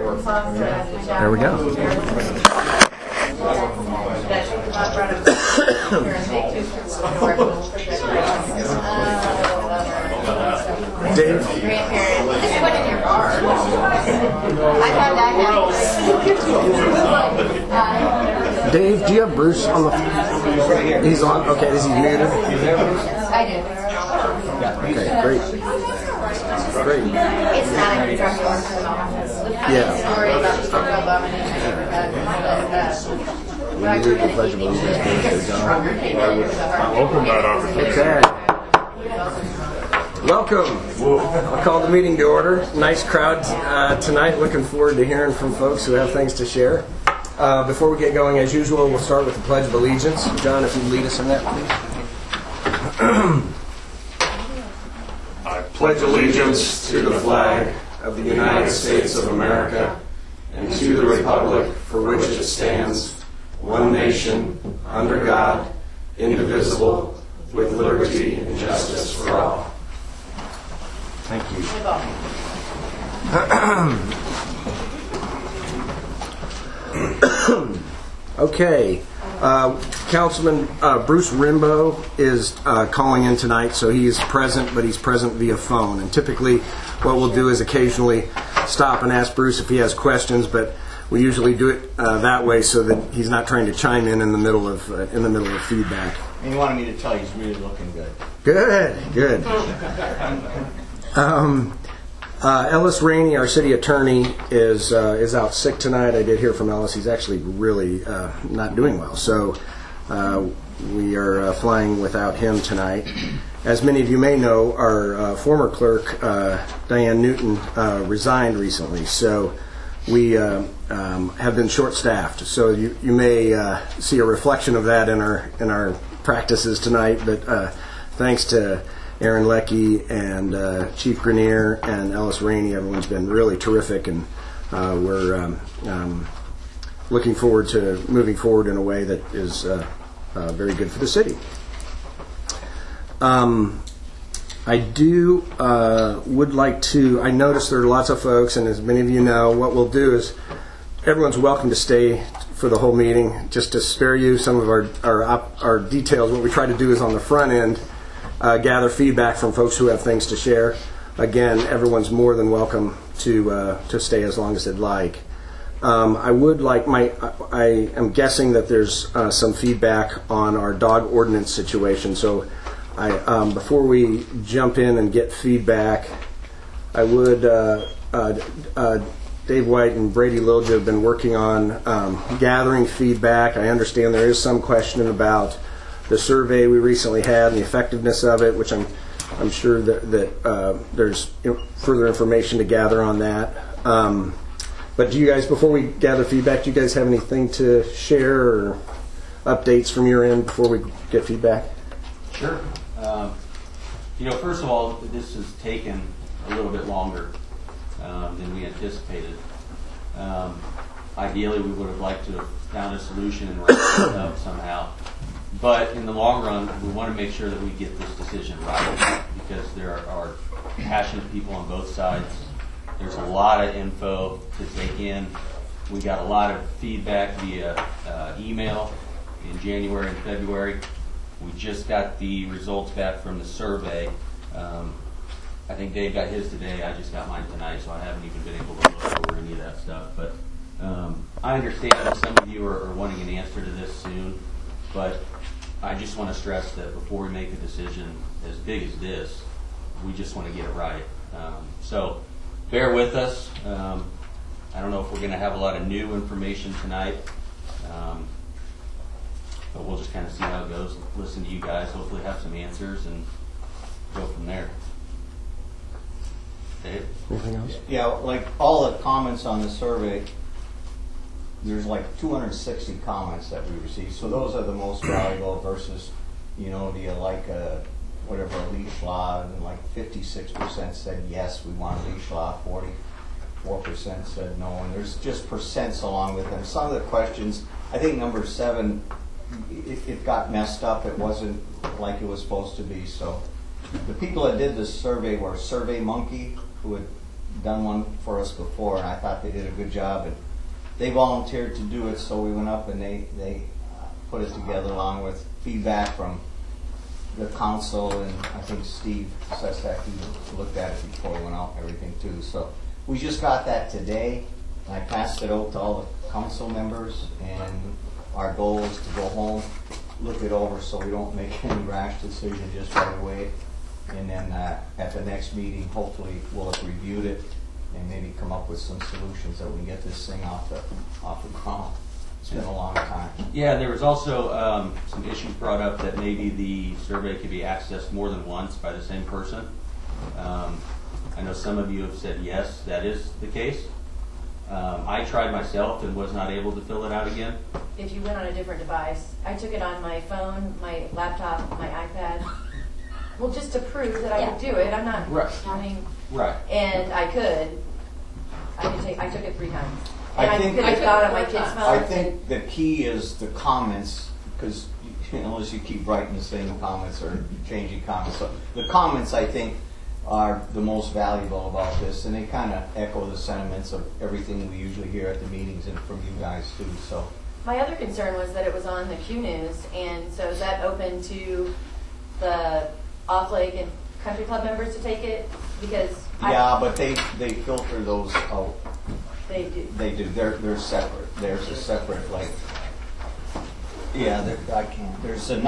There we go. Dave? Dave, do you have Bruce on the... He's on? Okay, is he muted? I do. Okay, great. Great. It's not a Yeah. story about the We needed the Pledge of Allegiance. I'll open that up. Okay. Welcome. I'll call the meeting to order. Nice crowd tonight. Looking forward to hearing from folks who have things to share. Before we get going, as usual, we'll start with the Pledge of Allegiance. John, if you'd lead us in that, please. I pledge allegiance to the flag of the United States of America and to the republic for which it stands, one nation, under God, indivisible, with liberty and justice for all. Thank you. Okay. Councilman Bruce Rimbo is calling in tonight, so he is present, but he's present via phone. And typically what we'll do is occasionally stop and ask Bruce if he has questions, but we usually do it that way so that he's not trying to chime in the middle of feedback. And he wanted me to tell you he's really looking good. Good. Ellis Rainey, our city attorney, is out sick tonight. I did hear from Ellis. He's actually really not doing well. So we are flying without him tonight. As many of you may know, our former clerk, Diane Newton, resigned recently. So we have been short-staffed. So you may see a reflection of that in our practices tonight. But thanks to Aaron Leckie and Chief Grenier and Ellis Rainey, everyone's been really terrific, and we're looking forward to moving forward in a way that is very good for the city. I would like to, I noticed there are lots of folks, and as many of you know, what we'll do is everyone's welcome to stay for the whole meeting. Just to spare you some of our details, what we try to do is on the front end, gather feedback from folks who have things to share. Again, everyone's more than welcome to stay as long as they'd like. I am guessing that there's some feedback on our dog ordinance situation. So before we jump in and get feedback, I would, Dave White and Brady Lilja have been working on gathering feedback. I understand there is some question about the survey we recently had and the effectiveness of it, which I'm sure that there's further information to gather on that. But do you guys, before we gather feedback, do you guys have anything to share or updates from your end before we get feedback? Sure. First of all, this has taken a little bit longer than we anticipated. Ideally, we would have liked to have found a solution and wrapped it up somehow. But in the long run, we want to make sure that we get this decision right, because there are passionate people on both sides. There's a lot of info to take in. We got a lot of feedback via email in January and February. We just got the results back from the survey. I think Dave got his today. I just got mine tonight, so I haven't even been able to look over any of that stuff. But I understand that some of you are wanting an answer to this soon, but I just want to stress that before we make a decision as big as this, we just want to get it right. So bear with us. I don't know if we're going to have a lot of new information tonight, but we'll just kind of see how it goes. Listen to you guys, hopefully have some answers, and go from there. Dave? Anything else? Yeah, like all the comments on the survey, there's like 260 comments that we received. So those are the most valuable versus, do you like a leash law? And like 56% said yes, we want a leash law. 44% said no. And there's just percents along with them. Some of the questions, I think number 7, it got messed up. It wasn't like it was supposed to be. So the people that did this survey were SurveyMonkey, who had done one for us before, and I thought they did a good job. And they volunteered to do it, so we went up and they put it together along with feedback from the council, and I think Steve Sestak looked at it before we went out and everything too. So we just got that today. I passed it out to all the council members, and our goal is to go home, look it over so we don't make any rash decision just right away. And then at the next meeting, hopefully we'll have reviewed it and maybe come up with some solutions that we can get this thing off the ground. It's been a long time. Yeah, there was also some issues brought up that maybe the survey could be accessed more than once by the same person. I know some of you have said yes, that is the case. I tried myself and was not able to fill it out again. If you went on a different device, I took it on my phone, my laptop, my iPad. Well, just to prove that I could do it. I'm not Right. counting. Right. And I took it 3 times. And I I think- could have got on my kid's phone. I think the key is the comments, because unless you keep writing the same comments or changing comments. So the comments, I think, are the most valuable about this, and they kind of echo the sentiments of everything we usually hear at the meetings and from you guys too. So My other concern was that it was on the Q News, and so is that open to the Off Lake and Country Club members to take it? Because yeah, but they filter those out. they do. They do. They're separate. There's a separate yeah. I can't. There's a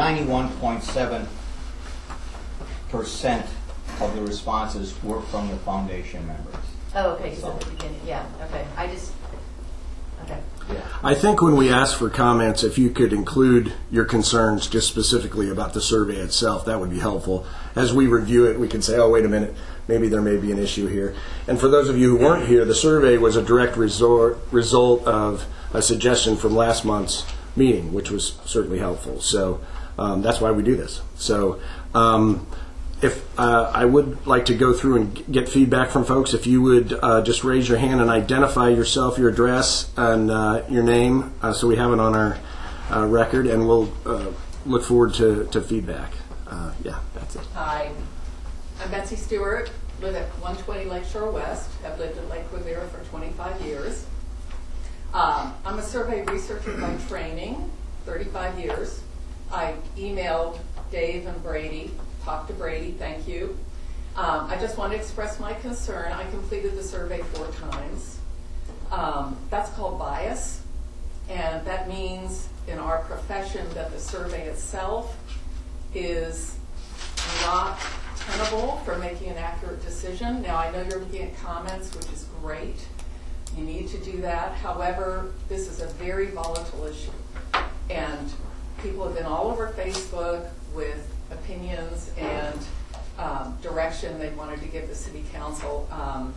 91.7% of the responses were from the foundation members. Oh, okay, because at the beginning, yeah, okay. Okay. I think when we ask for comments, if you could include your concerns just specifically about the survey itself, that would be helpful. As we review it, we can say, oh, wait a minute, maybe there may be an issue here. And for those of you who weren't here, the survey was a direct result of a suggestion from last month's meeting, which was certainly helpful. So that's why we do this. So if I would like to go through and get feedback from folks, if you would just raise your hand and identify yourself, your address, and your name, so we have it on our record, and we'll look forward to feedback. Yeah, that's it. Hi, I'm Betsy Stewart, live at 120 Lakeshore West. I've lived in Lake Rivera for 25 years. I'm a survey researcher by training, 35 years. I emailed Dave and Brady. Talk to Brady, thank you. I just want to express my concern. I completed the survey 4 times. That's called bias, and that means in our profession that the survey itself is not tenable for making an accurate decision. Now, I know you're looking at comments, which is great. You need to do that. However, this is a very volatile issue, and people have been all over Facebook with opinions and direction they wanted to give the city council.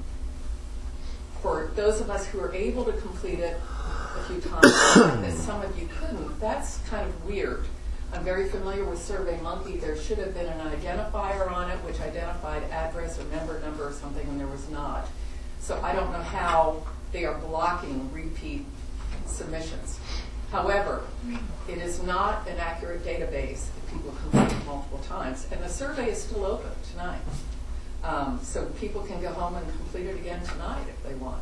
For those of us who are able to complete it a few times, and some of you couldn't, that's kind of weird. I'm very familiar with SurveyMonkey. There should have been an identifier on it which identified address or member number or something, and there was not. So I don't know how they are blocking repeat submissions. However, it is not an accurate database if people complete it multiple times. And the survey is still open tonight. So people can go home and complete it again tonight if they want.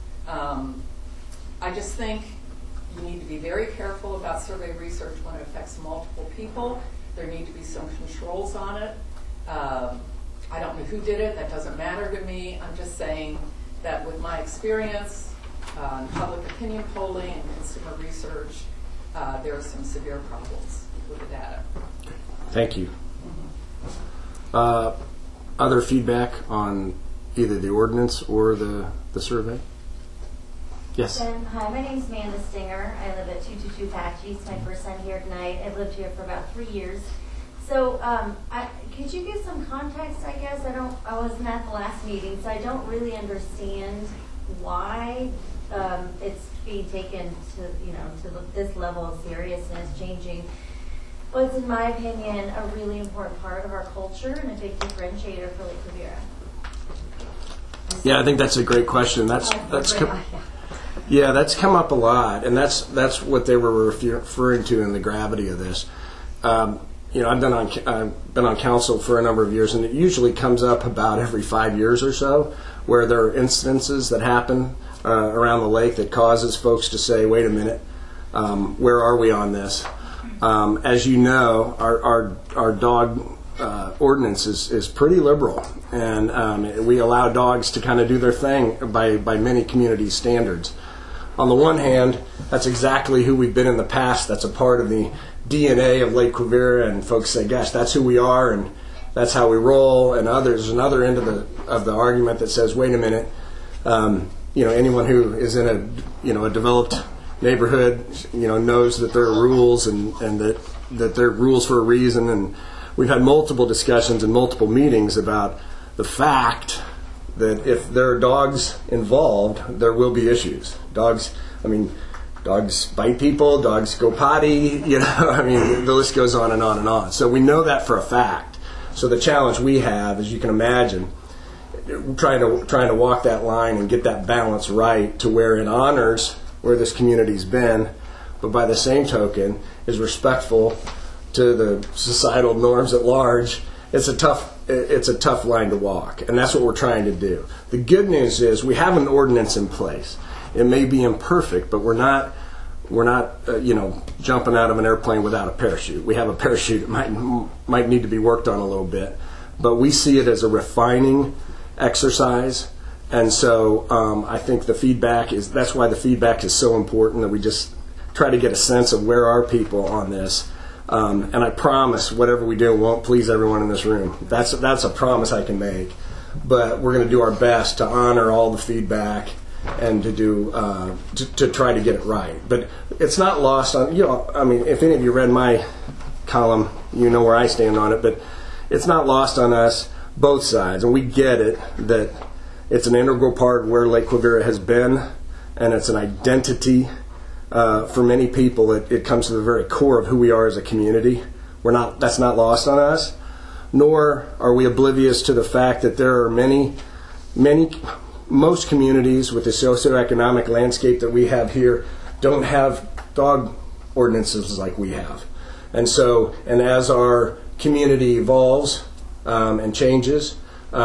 I just think you need to be very careful about survey research when it affects multiple people. There need to be some controls on it. I don't know who did it. That doesn't matter to me. I'm just saying that with my experience, public opinion polling and consumer research, there are some severe problems with the data. Thank you. Other feedback on either the ordinance or the survey? Yes. Hi, my name's Amanda Stinger. I live at 222 Patchy. It's my first time here tonight. I've lived here for about 3 years. So, could you give some context? I guess I wasn't at the last meeting, so I don't really understand why it's being taken to this level of seriousness, changing what's, in my opinion, a really important part of our culture and a big differentiator for Lake Rivera. Yeah, I think that's a great question. That's come up a lot, and that's what they were referring to in the gravity of this. I've been on council for a number of years, and it usually comes up about every 5 years or so, where there are instances that happen around the lake that causes folks to say, "Wait a minute, where are we on this?" As you know, our dog ordinance is pretty liberal, and we allow dogs to kind of do their thing by many community standards. On the one hand, that's exactly who we've been in the past. That's a part of the DNA of Lake Quivira, and folks say, "Gosh, that's who we are, and that's how we roll." And there's another end of the argument that says, "Wait a minute, anyone who is in a developed neighborhood, knows that there are rules and that there are rules for a reason." And we've had multiple discussions and multiple meetings about the fact that if there are dogs involved, there will be issues. Dogs bite people, dogs go potty, the list goes on and on and on. So we know that for a fact. So the challenge we have, as you can imagine, trying to walk that line and get that balance right to where it honors where this community's been, but by the same token is respectful to the societal norms at large. It's a tough line to walk, and that's what we're trying to do. The good news is we have an ordinance in place. It may be imperfect, but we're not jumping out of an airplane without a parachute. We have a parachute. It might need to be worked on a little bit, but we see it as a refining exercise. And so I think that's why the feedback is so important, that we just try to get a sense of where are people on this. And I promise whatever we do won't please everyone in this room. That's a promise I can make. But we're going to do our best to honor all the feedback and to try to get it right. But it's not lost on, if any of you read my column, you know where I stand on it, but it's not lost on us, both sides. And we get it, that it's an integral part of where Lake Quivira has been, and it's an identity for many people. It comes to the very core of who we are as a community. That's not lost on us, nor are we oblivious to the fact that there are most communities with the socioeconomic landscape that we have here don't have dog ordinances like we have. And as our community evolves and changes,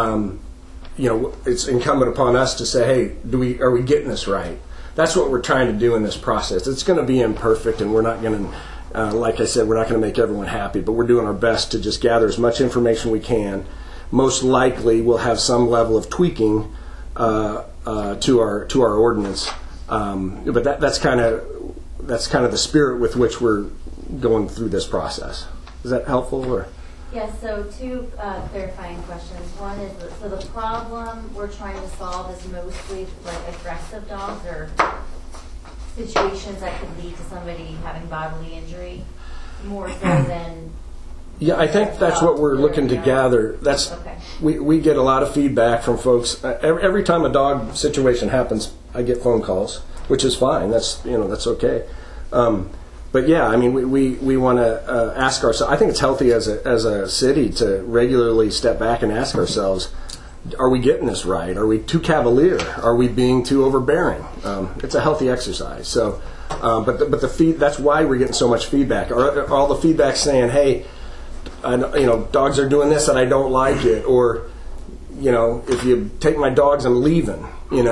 it's incumbent upon us to say, hey, are we getting this right? That's what we're trying to do in this process. It's going to be imperfect, and we're not going to, like I said, we're not going to make everyone happy, but we're doing our best to just gather as much information we can. Most likely, we'll have some level of tweaking to our ordinance, but that's kind of the spirit with which we're going through this process. Is that helpful? Or? Yeah, so two clarifying questions. One is, so the problem we're trying to solve is mostly like aggressive dogs or situations that could lead to somebody having bodily injury, more so than... Yeah, I think that's what we're looking to gather. Okay. We get a lot of feedback from folks. Every time a dog situation happens, I get phone calls, which is fine. That's okay. But yeah, I mean, we want to ask ourselves. I think it's healthy as a city to regularly step back and ask ourselves: are we getting this right? Are we too cavalier? Are we being too overbearing? It's a healthy exercise. So, but that's why we're getting so much feedback. Are all the feedback saying, hey, dogs are doing this and I don't like it, or if you take my dogs, I'm leaving. We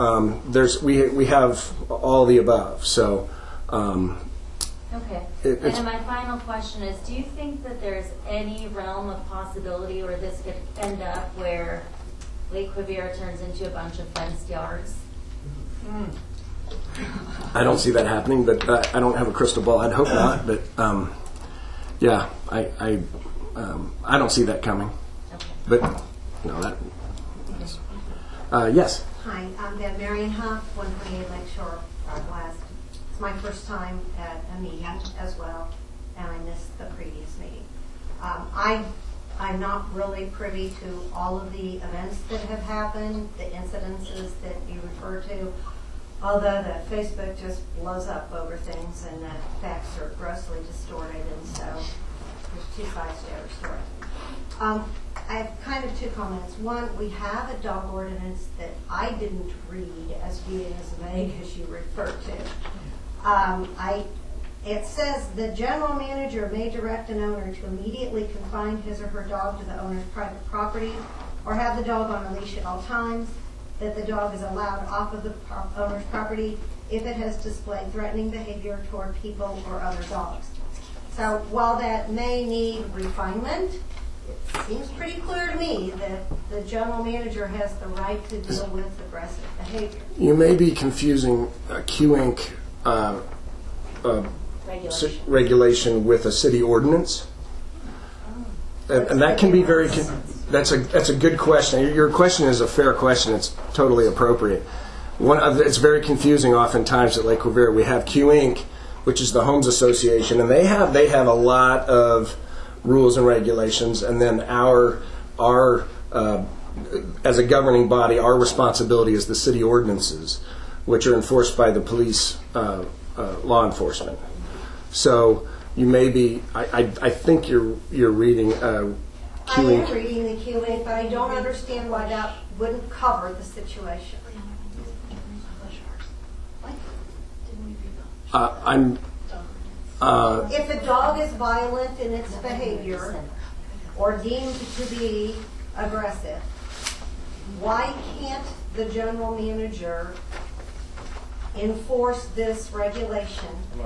have all the above. So. Okay. And then my final question is, do you think that there's any realm of possibility where this could end up where Lake Quivira turns into a bunch of fenced yards? I don't see that happening, but I don't have a crystal ball. I'd hope not, but yeah, I don't see that coming. Okay. But yes. Hi, I'm Deb Marion Huff, 128 Lakeshore West. It's my first time at a meeting as well, and I missed the previous meeting. I'm not really privy to all of the events that have happened, the incidences that you refer to, although the Facebook just blows up over things and the facts are grossly distorted, and so there's two sides to every story. I have kind of two comments. One, we have a dog ordinance that I didn't read as being as vague as you referred to. I it says the general manager may direct an owner to immediately confine his or her dog to the owner's private property or have the dog on a leash at all times, that the dog is allowed off of the owner's property if it has displayed threatening behavior toward people or other dogs. So while that may need refinement, it seems pretty clear to me that the general manager has the right to deal with aggressive behavior. You may be confusing QINC regulation with a city ordinance, and that can be very. That's a good question. Your question is a fair question. It's totally appropriate. It's very confusing oftentimes at Lake Rivera. We have QINC, which is the Homes Association, and they have a lot of rules and regulations, and then our as a governing body, our responsibility is the city ordinances, which are enforced by the police, law enforcement. So you may be. I think you're reading. I am reading the QINC, but I don't understand why that wouldn't cover the situation. If a dog is violent in its behavior or deemed to be aggressive, why can't the general manager enforce this regulation?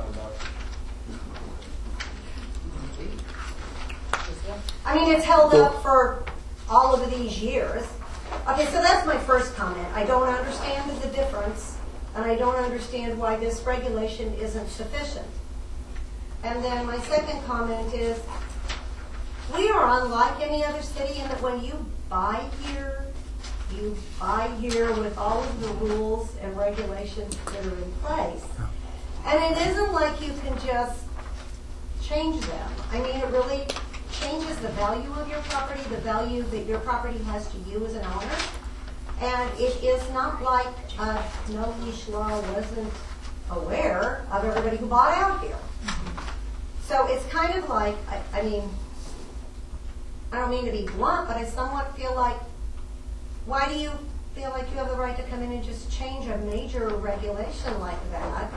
I mean, it's held up for all of these years. Okay, so that's my first comment. I don't understand the difference, and I don't understand why this regulation isn't sufficient. And then my second comment is, we are unlike any other city in that when you buy here with all of the rules and regulations that are in place. And it isn't like you can just change them. I mean, it really changes the value of your property, the value that your property has to you as an owner. And it is not like no leash law wasn't aware of everybody who bought out here. So it's kind of like, I mean, I don't mean to be blunt, but I somewhat feel like, why do you feel like you have the right to come in and just change a major regulation like that?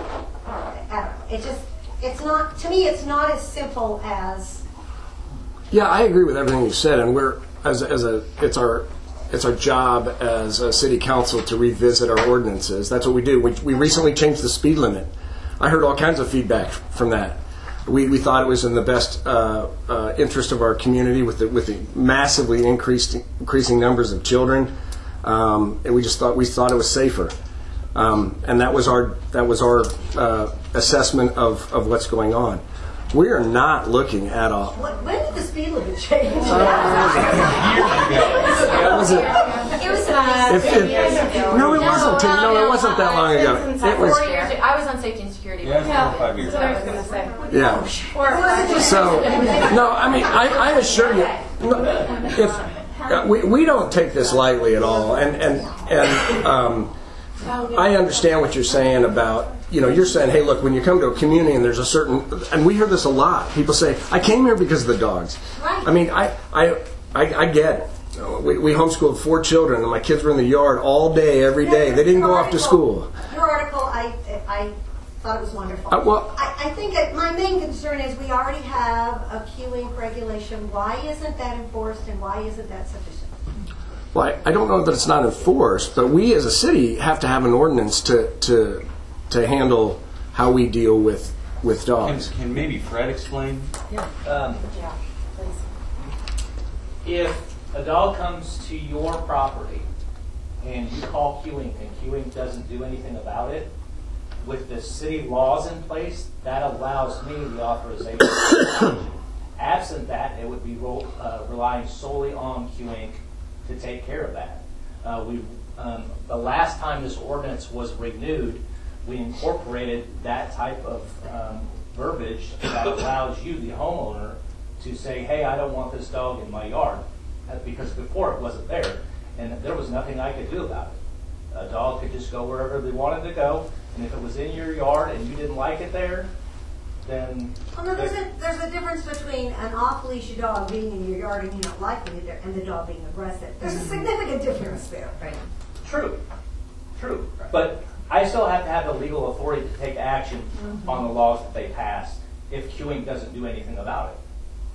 It's not, to me, it's not as simple as. Yeah, I agree with everything you said, and it's our job as a city council to revisit our ordinances. That's what we do. We recently changed the speed limit. I heard all kinds of feedback from that. We thought it was in the best interest of our community with the massively increasing numbers of children, and we thought it was safer, and that was our assessment of what's going on. We are not looking at a. When did the speed limit change? It was about 10 years ago. No, it wasn't. No, it wasn't that long ago. It was 4 years ago. I was on safety and security. Yeah, 5 years. That's what I was going to say. Yeah. So, no, I mean, I assure you, if we don't take this lightly at all, and I understand what you're saying about, you're saying, hey, look, when you come to a community and there's a certain, and we hear this a lot. People say, I came here because of the dogs. Right. I mean, I get it. We homeschooled 4 children, and my kids were in the yard all day, every day. They didn't go off to school. Your article, I thought it was wonderful. Well, I think my main concern is we already have a QINC regulation. Why isn't that enforced, and why isn't that sufficient? Well, I don't know that it's not enforced, but we as a city have to have an ordinance to handle how we deal with dogs. Can maybe Fred explain? Yeah. Yeah, please. If a dog comes to your property and you call QINC and QINC doesn't do anything about it, with the city laws in place, that allows me the authorization. Absent that, it would be relying solely on QINC to take care of that. The last time this ordinance was renewed, we incorporated that type of verbiage that allows you, the homeowner, to say, hey, I don't want this dog in my yard, because before it wasn't there, and there was nothing I could do about it. A dog could just go wherever they wanted to go, and if it was in your yard and you didn't like it there, then... Well, no, there's a difference between an off-leash dog being in your yard and you not liking it there, and the dog being aggressive. There's a significant difference there. True. But I still have to have the legal authority to take action on the laws that they passed if queuing doesn't do anything about it.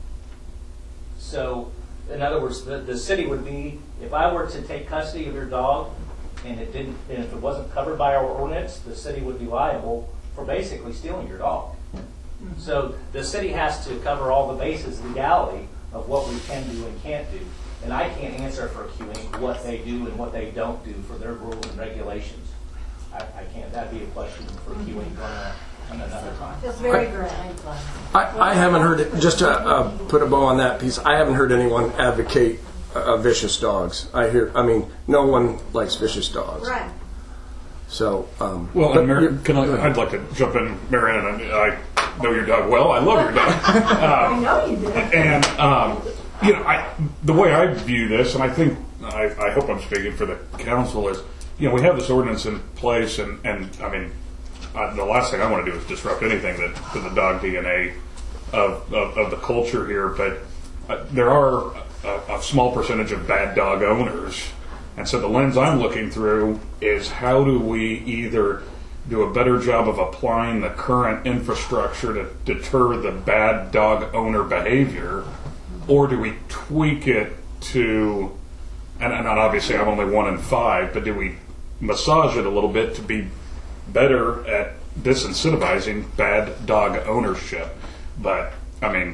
So, in other words, the city would be, if I were to take custody of your dog and if it wasn't covered by our ordinance, the city would be liable for basically stealing your dog. So the city has to cover all the bases legality of what we can do and can't do. And I can't answer for queuing what they do and what they don't do for their rules and regulations. I can't. That'd be a question for queuing on another time. Feels very good. I haven't heard it, just to put a bow on that piece, I haven't heard anyone advocate vicious dogs. I mean, no one likes vicious dogs. Right. So, Well, and I'd like to jump in, Marianne, and I know your dog well. I love your dog. I know you do. And, the way I view this, and I think, I hope I'm speaking for the council, is, we have this ordinance in place, and I mean, the last thing I want to do is disrupt anything to the dog DNA of the culture here, but there are a small percentage of bad dog owners. And so the lens I'm looking through is how do we either do a better job of applying the current infrastructure to deter the bad dog owner behavior, or do we tweak it to, and obviously I'm only 1 in 5, but do we massage it a little bit to be better at disincentivizing bad dog ownership? But I mean,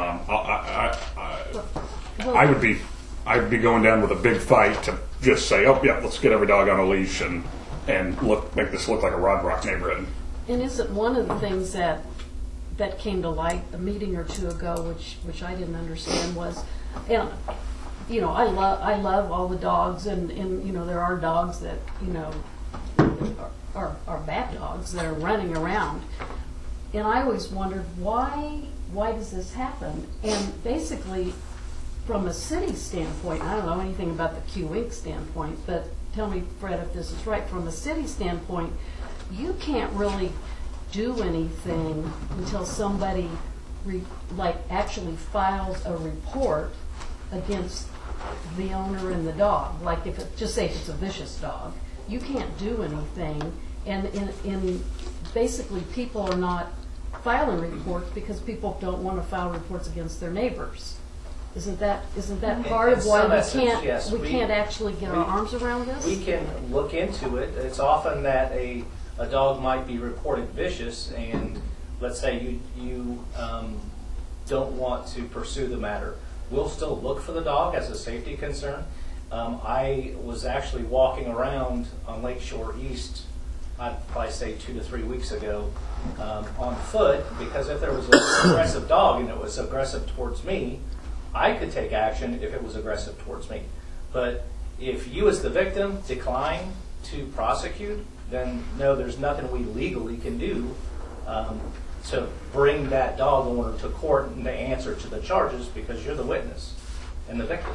I'd be going down with a big fight to just say, oh yeah, let's get every dog on a leash and make this look like a Rod Rock neighborhood. And isn't one of the things that came to light a meeting or two ago, which I didn't understand, was, and I love all the dogs, and there are dogs that are bad dogs that are running around, and I always wondered why does this happen? And basically, from a city standpoint, I don't know anything about the Q Inc. standpoint, but tell me, Fred, if this is right. From a city standpoint, you can't really do anything until somebody actually files a report against the owner and the dog. Like just say if it's a vicious dog, you can't do anything, and in basically people are not filing reports because people don't want to file reports against their neighbors. Isn't that part of why we can't actually get our arms around this? We can look into it. It's often that a dog might be reported vicious, and let's say you don't want to pursue the matter. We'll still look for the dog as a safety concern. I was actually walking around on Lakeshore East, I'd probably say 2 to 3 weeks ago, on foot, because if there was an aggressive dog and it was aggressive towards me, I could take action if it was aggressive towards me. But if you as the victim decline to prosecute, then no, there's nothing we legally can do to bring that dog owner to court and to answer to the charges, because you're the witness and the victim.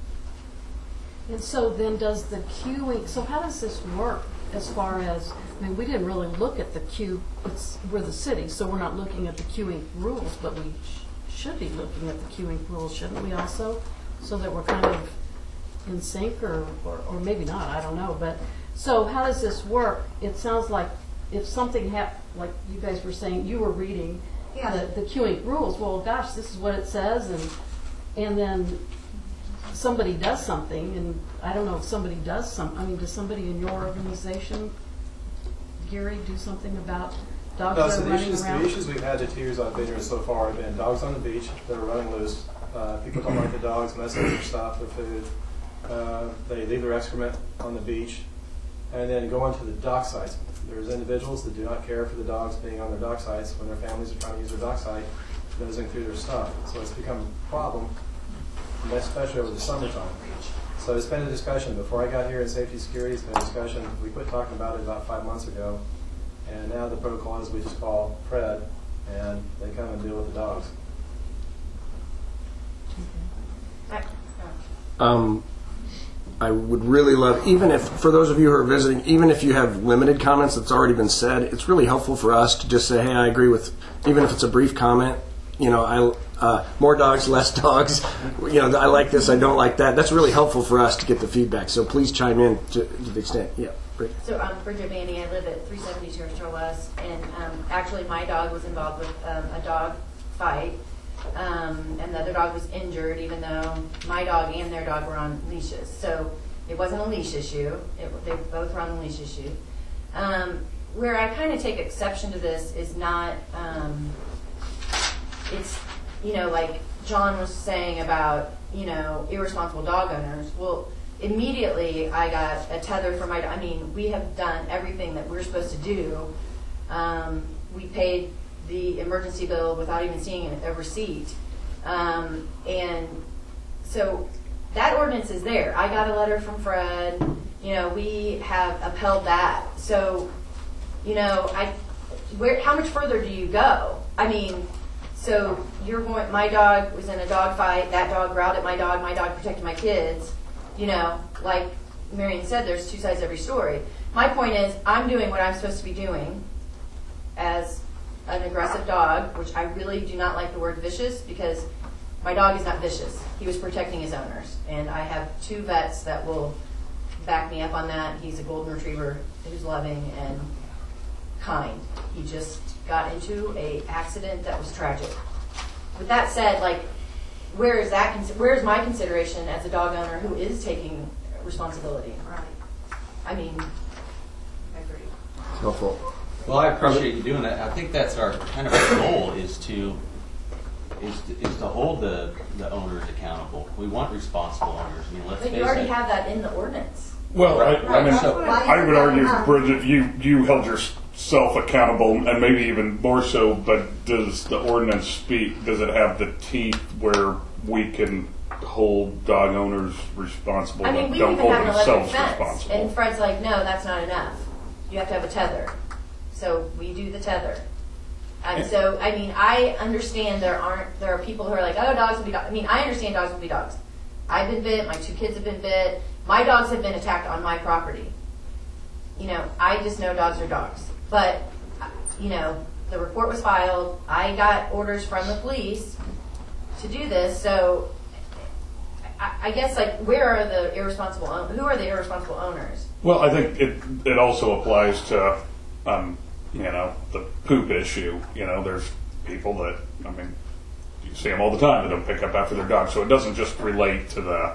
And so then does the queuing, so how does this work as far as, we didn't really look at the queue, we're the city, so we're not looking at the queuing rules, but we should be looking at the queuing rules, shouldn't we also? So that we're kind of in sync, or maybe not, I don't know. But so how does this work? It sounds like if something like you guys were saying, you were reading the queuing rules, well, gosh, this is what it says, and then somebody does something, and I don't know if somebody does does somebody in your organization, Gary, do something about dogs that are running around? The issues we've had the 2 years I've been here so far have been dogs on the beach that are running loose. People don't like the dogs, mess up their stuff, their food. They leave their excrement on the beach, and then go onto the dock sites. There's individuals that do not care for the dogs being on their dock sites when their families are trying to use their dock site, nosing through their stuff. So it's become a problem, especially over the summertime. So it's been a discussion. Before I got here in safety security, it's been a discussion. We quit talking about it about 5 months ago. And now the protocol is we just call Fred, and they come and deal with the dogs. I would really love, even if, for those of you who are visiting, even if you have limited comments that's already been said, it's really helpful for us to just say, hey, I agree with, even if it's a brief comment, more dogs, less dogs. I like this, I don't like that. That's really helpful for us to get the feedback. So please chime in to the extent. Yeah. Bridget. So I'm Bridget Manny. I live at 370 Churchill West, and actually my dog was involved with a dog fight, and the other dog was injured, even though my dog and their dog were on leashes. So it wasn't a leash issue. They both were on the leash issue. Where I kind of take exception to this is not, it's, like John was saying about, irresponsible dog owners. Well, immediately I got a tether for my dog. I mean, we have done everything that we're supposed to do. We paid the emergency bill without even seeing a receipt. And so that ordinance is there. I got a letter from Fred. We have upheld that. So, how much further do you go? I mean, so you're going, my dog was in a dog fight, that dog growled at my dog protected my kids. Like Marion said, there's two sides to every story. My point is, I'm doing what I'm supposed to be doing as an aggressive dog, which I really do not like the word vicious, because my dog is not vicious. He was protecting his owners. And I have 2 vets that will back me up on that. He's a golden retriever who's loving and kind. He just got into a accident that was tragic. With that said, where's my consideration as a dog owner who is taking responsibility? Right. I mean, I agree. Helpful. Well, I appreciate you doing that. I think that's our kind of our goal is to hold the owners accountable. We want responsible owners. I mean, let's but face you already it. have that in the ordinance. Well, I mean, So- I would argue, Bridget, you held yourself accountable, and maybe even more so. But does the ordinance speak? Does it have the teeth where we can hold dog owners responsible, I mean, but we don't even hold have an electric themselves fence. responsible? And Fred's like, no, that's not enough. You have to have a tether. So we do the tether. And so, I mean, I understand there are people who are like, oh, dogs will be dogs. I mean, I understand dogs will be dogs. I've been bit. My 2 kids have been bit. My dogs have been attacked on my property. I just know dogs are dogs. But, the report was filed. I got orders from the police to do this. So I guess, where are the irresponsible owners? Who are the irresponsible owners? Well, I think it also applies to the poop issue. There's people that, I mean, you see them all the time that don't pick up after their dog. So it doesn't just relate to the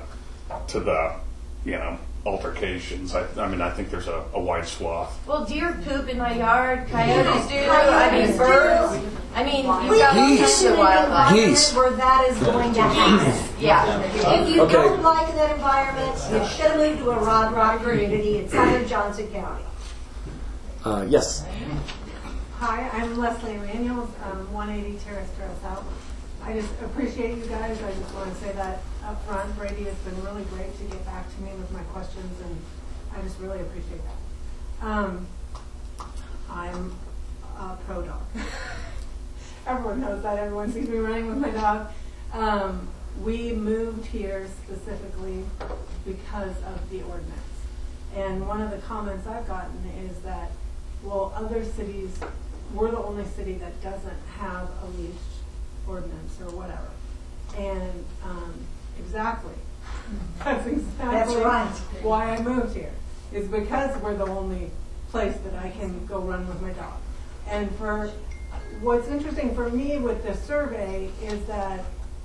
altercations. I mean, I think there's a wide swath. Well, deer poop in my yard, coyotes do, I mean, birds. I mean, you've got all kinds of wildlife. Geese. Where that is going to happen. Yeah. If you Okay. don't like that environment, you should have moved to a Rod community in southern Johnson County. Yes. Hi, I'm Leslie Manuels, 180 Terrace Trail South. I just appreciate you guys. I just want to say that up front. Brady, has been really great to get back to me with my questions, and I just really appreciate that. I'm a pro dog. Everyone knows that. Everyone sees me running with my dog. We moved here specifically because of the ordinance. And one of the comments I've gotten is that, well, other cities, we're the only city that doesn't have a leash ordinance or whatever. And exactly. That's exactly right. why I moved here. Is because we're the only place that I can go run with my dog. And for what's interesting for me with this survey is that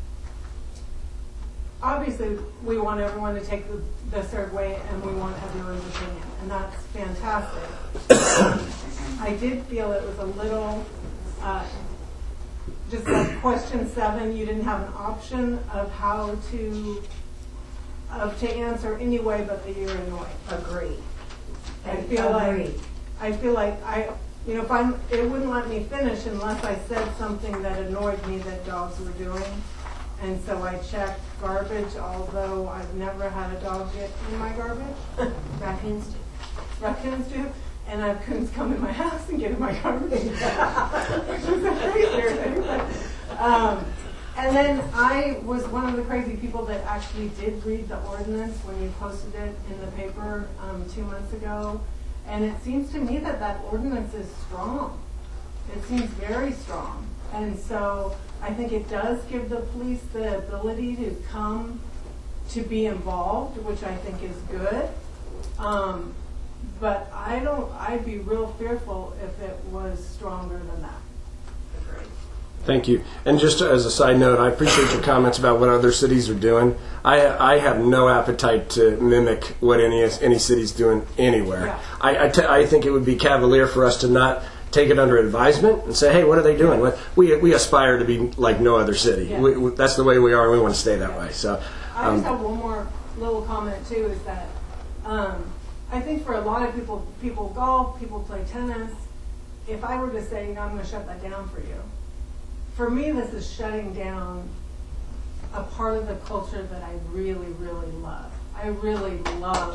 obviously we want everyone to take the survey and we want everyone's opinion, and that's fantastic. I did feel it was a little, just like question 7, you didn't have an option of how to answer any way but that you're annoyed. Agreed. I feel like it wouldn't let me finish unless I said something that annoyed me that dogs were doing. And so I checked garbage, although I've never had a dog get in my garbage. Raccoons do. Raccoons do. And raccoons come in my house and get in my garbage. Which is a crazy thing. And then I was one of the crazy people that actually did read the ordinance when you posted it in the paper 2 months ago. And it seems to me that ordinance is strong. It seems very strong. And so I think it does give the police the ability to come to be involved, which I think is good. But I'd be real fearful if it was stronger than that. Thank you. And just as a side note, I appreciate your comments about what other cities are doing. I have no appetite to mimic what any city's doing anywhere. Yeah. I think it would be cavalier for us to not take it under advisement and say, hey, what are they doing? We aspire to be like no other city. Yeah. That's the way we are, and we want to stay that way. So, I just have one more little comment too, is that I think for a lot of people golf, people play tennis. If I were to say, I'm going to shut that down for you, for me, this is shutting down a part of the culture that I really, really love. I really love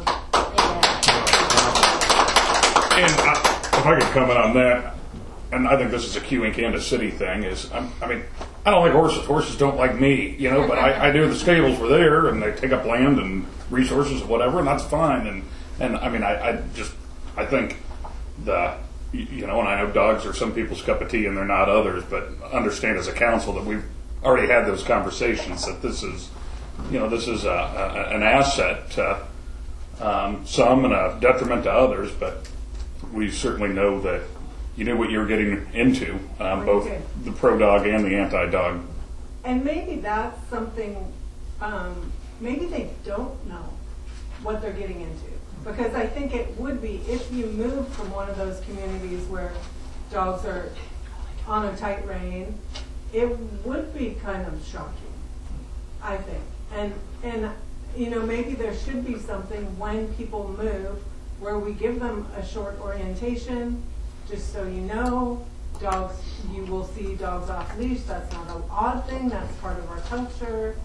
And if I could comment on that, and I think this is a Q and Kansas City thing, is, I mean, I don't like horses. Horses don't like me, but I do. The stables were there, and they take up land and resources and whatever, and that's fine. And I mean, I think and I know dogs are some people's cup of tea and they're not others, but understand as a council that we've already had those conversations, that this is an asset to some and a detriment to others, but we certainly know that you knew what you were getting into, both the pro-dog and the anti-dog. And maybe that's something, maybe they don't know what they're getting into. Because I think it would be, if you moved from one of those communities where dogs are on a tight rein, it would be kind of shocking, I think. And maybe there should be something when people move where we give them a short orientation, just so you know, you will see dogs off leash. That's not an odd thing. That's part of our culture.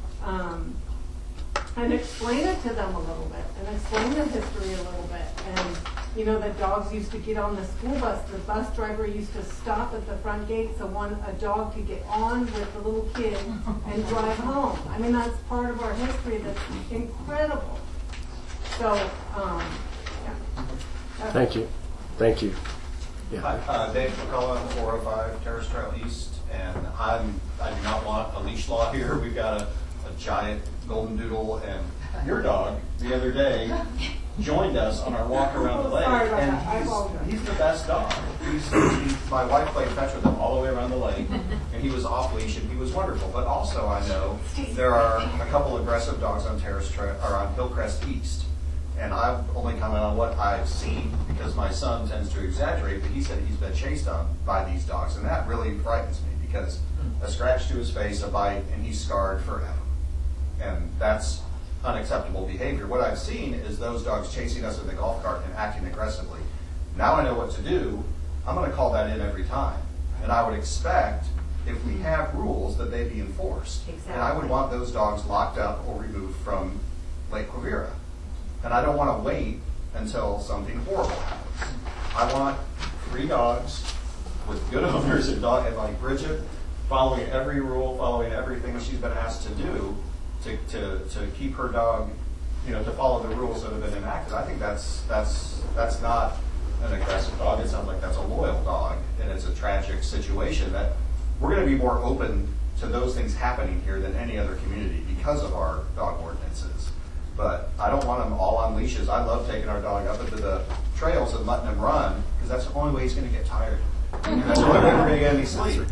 And explain it to them a little bit, and explain the history a little bit. And, that dogs used to get on the school bus. The bus driver used to stop at the front gate so a dog could get on with the little kid and drive home. I mean, that's part of our history that's incredible. So, yeah. Thank you. Thank you. Yeah. Hi, Dave McCullough, 405 Terrace Trail East, and I do not want a leash law here. We've got a giant golden doodle, and your dog the other day joined us on our walk around the lake, and he's the best dog. My wife played fetch with him all the way around the lake, and he was off leash, and he was wonderful. But also, I know there are a couple aggressive dogs on Terrace Trail or on Hillcrest East, and I've only commented on what I've seen because my son tends to exaggerate. But he said he's been chased by these dogs, and that really frightens me because a scratch to his face, a bite, and he's scarred forever. And that's unacceptable behavior. What I've seen is those dogs chasing us in the golf cart and acting aggressively. Now I know what to do. I'm going to call that in every time. And I would expect, if we have rules, that they be enforced. Exactly. And I would want those dogs locked up or removed from Lake Quivira. And I don't want to wait until something horrible happens. I want free dogs with good owners and like Bridget, following every rule, following everything she's been asked to do, to keep her dog, to follow the rules that have been enacted. I think that's not an aggressive dog. It sounds like that's a loyal dog, and it's a tragic situation that we're going to be more open to those things happening here than any other community because of our dog ordinances. But I don't want them all on leashes. I love taking our dog up into the trails and letting him run because that's the only way he's going to get tired. And that's the only way we're going to get any sleep.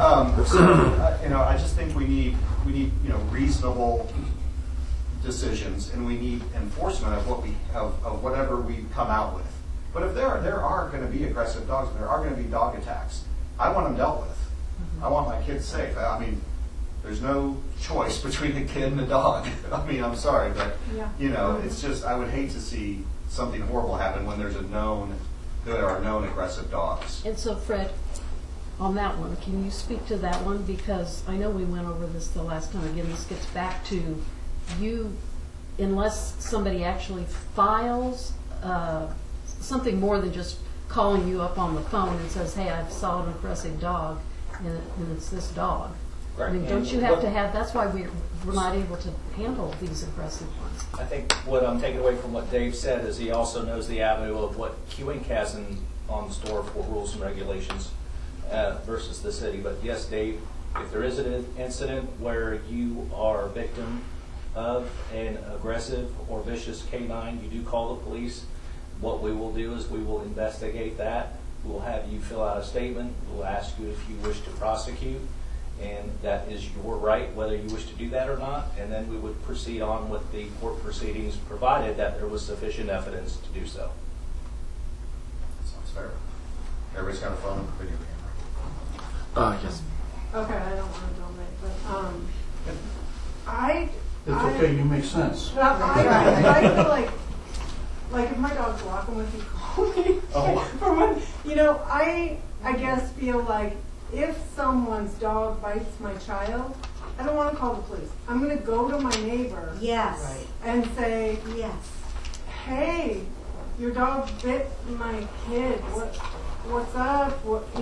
I just think we need reasonable decisions, and we need enforcement of whatever we come out with. But if there are going to be aggressive dogs, and there are going to be dog attacks, I want them dealt with. I want my kids safe. I mean, there's no choice between a kid and a dog. I mean, I'm sorry, but it's just I would hate to see something horrible happen when there are known aggressive dogs. And so, Fred, on that one, can you speak to that one? Because I know we went over this the last time. Again, this gets back to you, unless somebody actually files something more than just calling you up on the phone and says, hey, I saw an aggressive dog, and it's this dog. Right. I mean, don't you have to have, that's why we're not able to handle these aggressive ones. I think what I'm taking away from what Dave said is he also knows the avenue of what QINC has on store for rules and regulations versus the city. But yes, Dave, If there is an incident where you are a victim of an aggressive or vicious canine, you do call the police. What we will do is we will investigate that. We'll have you fill out a statement. We'll ask you if you wish to prosecute, and that is your right, whether you wish to do that or not. And then we would proceed on with the court proceedings, provided that there was sufficient evidence to do so. Sounds fair. Everybody's got a phone and a video camera. Yes. Okay, I don't want to donate, but It's okay, you make sense. I feel like if my dog's walking with you, call me. For one, I guess feel like if someone's dog bites my child, I don't want to call the police. I'm going to go to my neighbor. Yes. And say, Yes. hey, your dog bit my kid. What's up?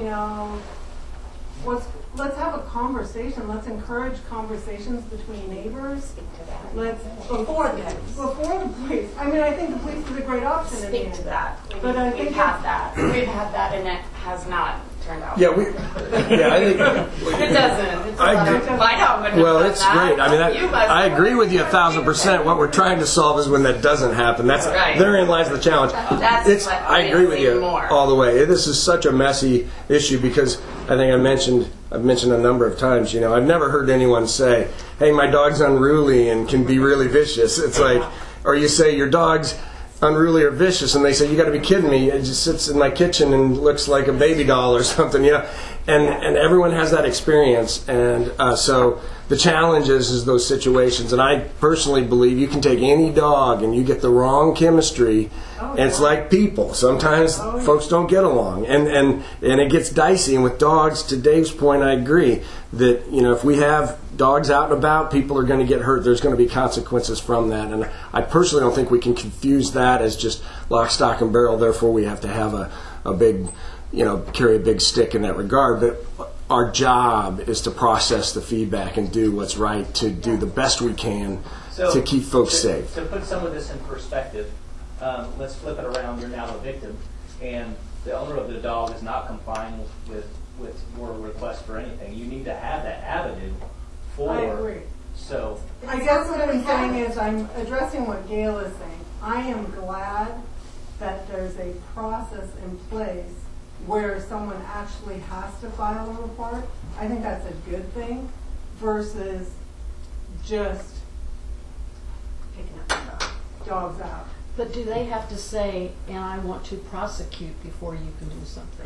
Let's have a conversation. Let's encourage conversations between neighbors. Before the police. I mean, I think the police is a great option. Speak to that. But I think we've had that, and it has not turned out. Yeah, I think it doesn't. It's my dog wouldn't well, have it's done that. great. I mean, I agree with you 1,000%. What we're trying to solve is when that doesn't happen. That's right. Therein lies the challenge. I agree with you all the way. This is such a messy issue because I think I've mentioned a number of times. I've never heard anyone say, "Hey, my dog's unruly and can be really vicious." It's like, or you say your dog's unruly or vicious, and they say, "You got to be kidding me! It just sits in my kitchen and looks like a baby doll or something." And everyone has that experience, and so the challenge is those situations. And I personally believe you can take any dog and you get the wrong chemistry, and it's like people. Sometimes folks don't get along, and it gets dicey. And with dogs, to Dave's point, I agree that if we have dogs out and about, people are going to get hurt. There's going to be consequences from that, and I personally don't think we can confuse that as just lock, stock, and barrel. Therefore, we have to have a big, carry a big stick in that regard. But our job is to process the feedback and do what's right, to do the best we can to keep folks safe. To put some of this in perspective, let's flip it around. You're now the victim, and the owner of the dog is not complying with your request for anything. You need to have that avenue for. I agree. So I guess what I'm saying is I'm addressing what Gail is saying. I am glad that there's a process in place where someone actually has to file a report. I think that's a good thing versus just Picking up dogs out. But do they have to say, and I want to prosecute before you can do something?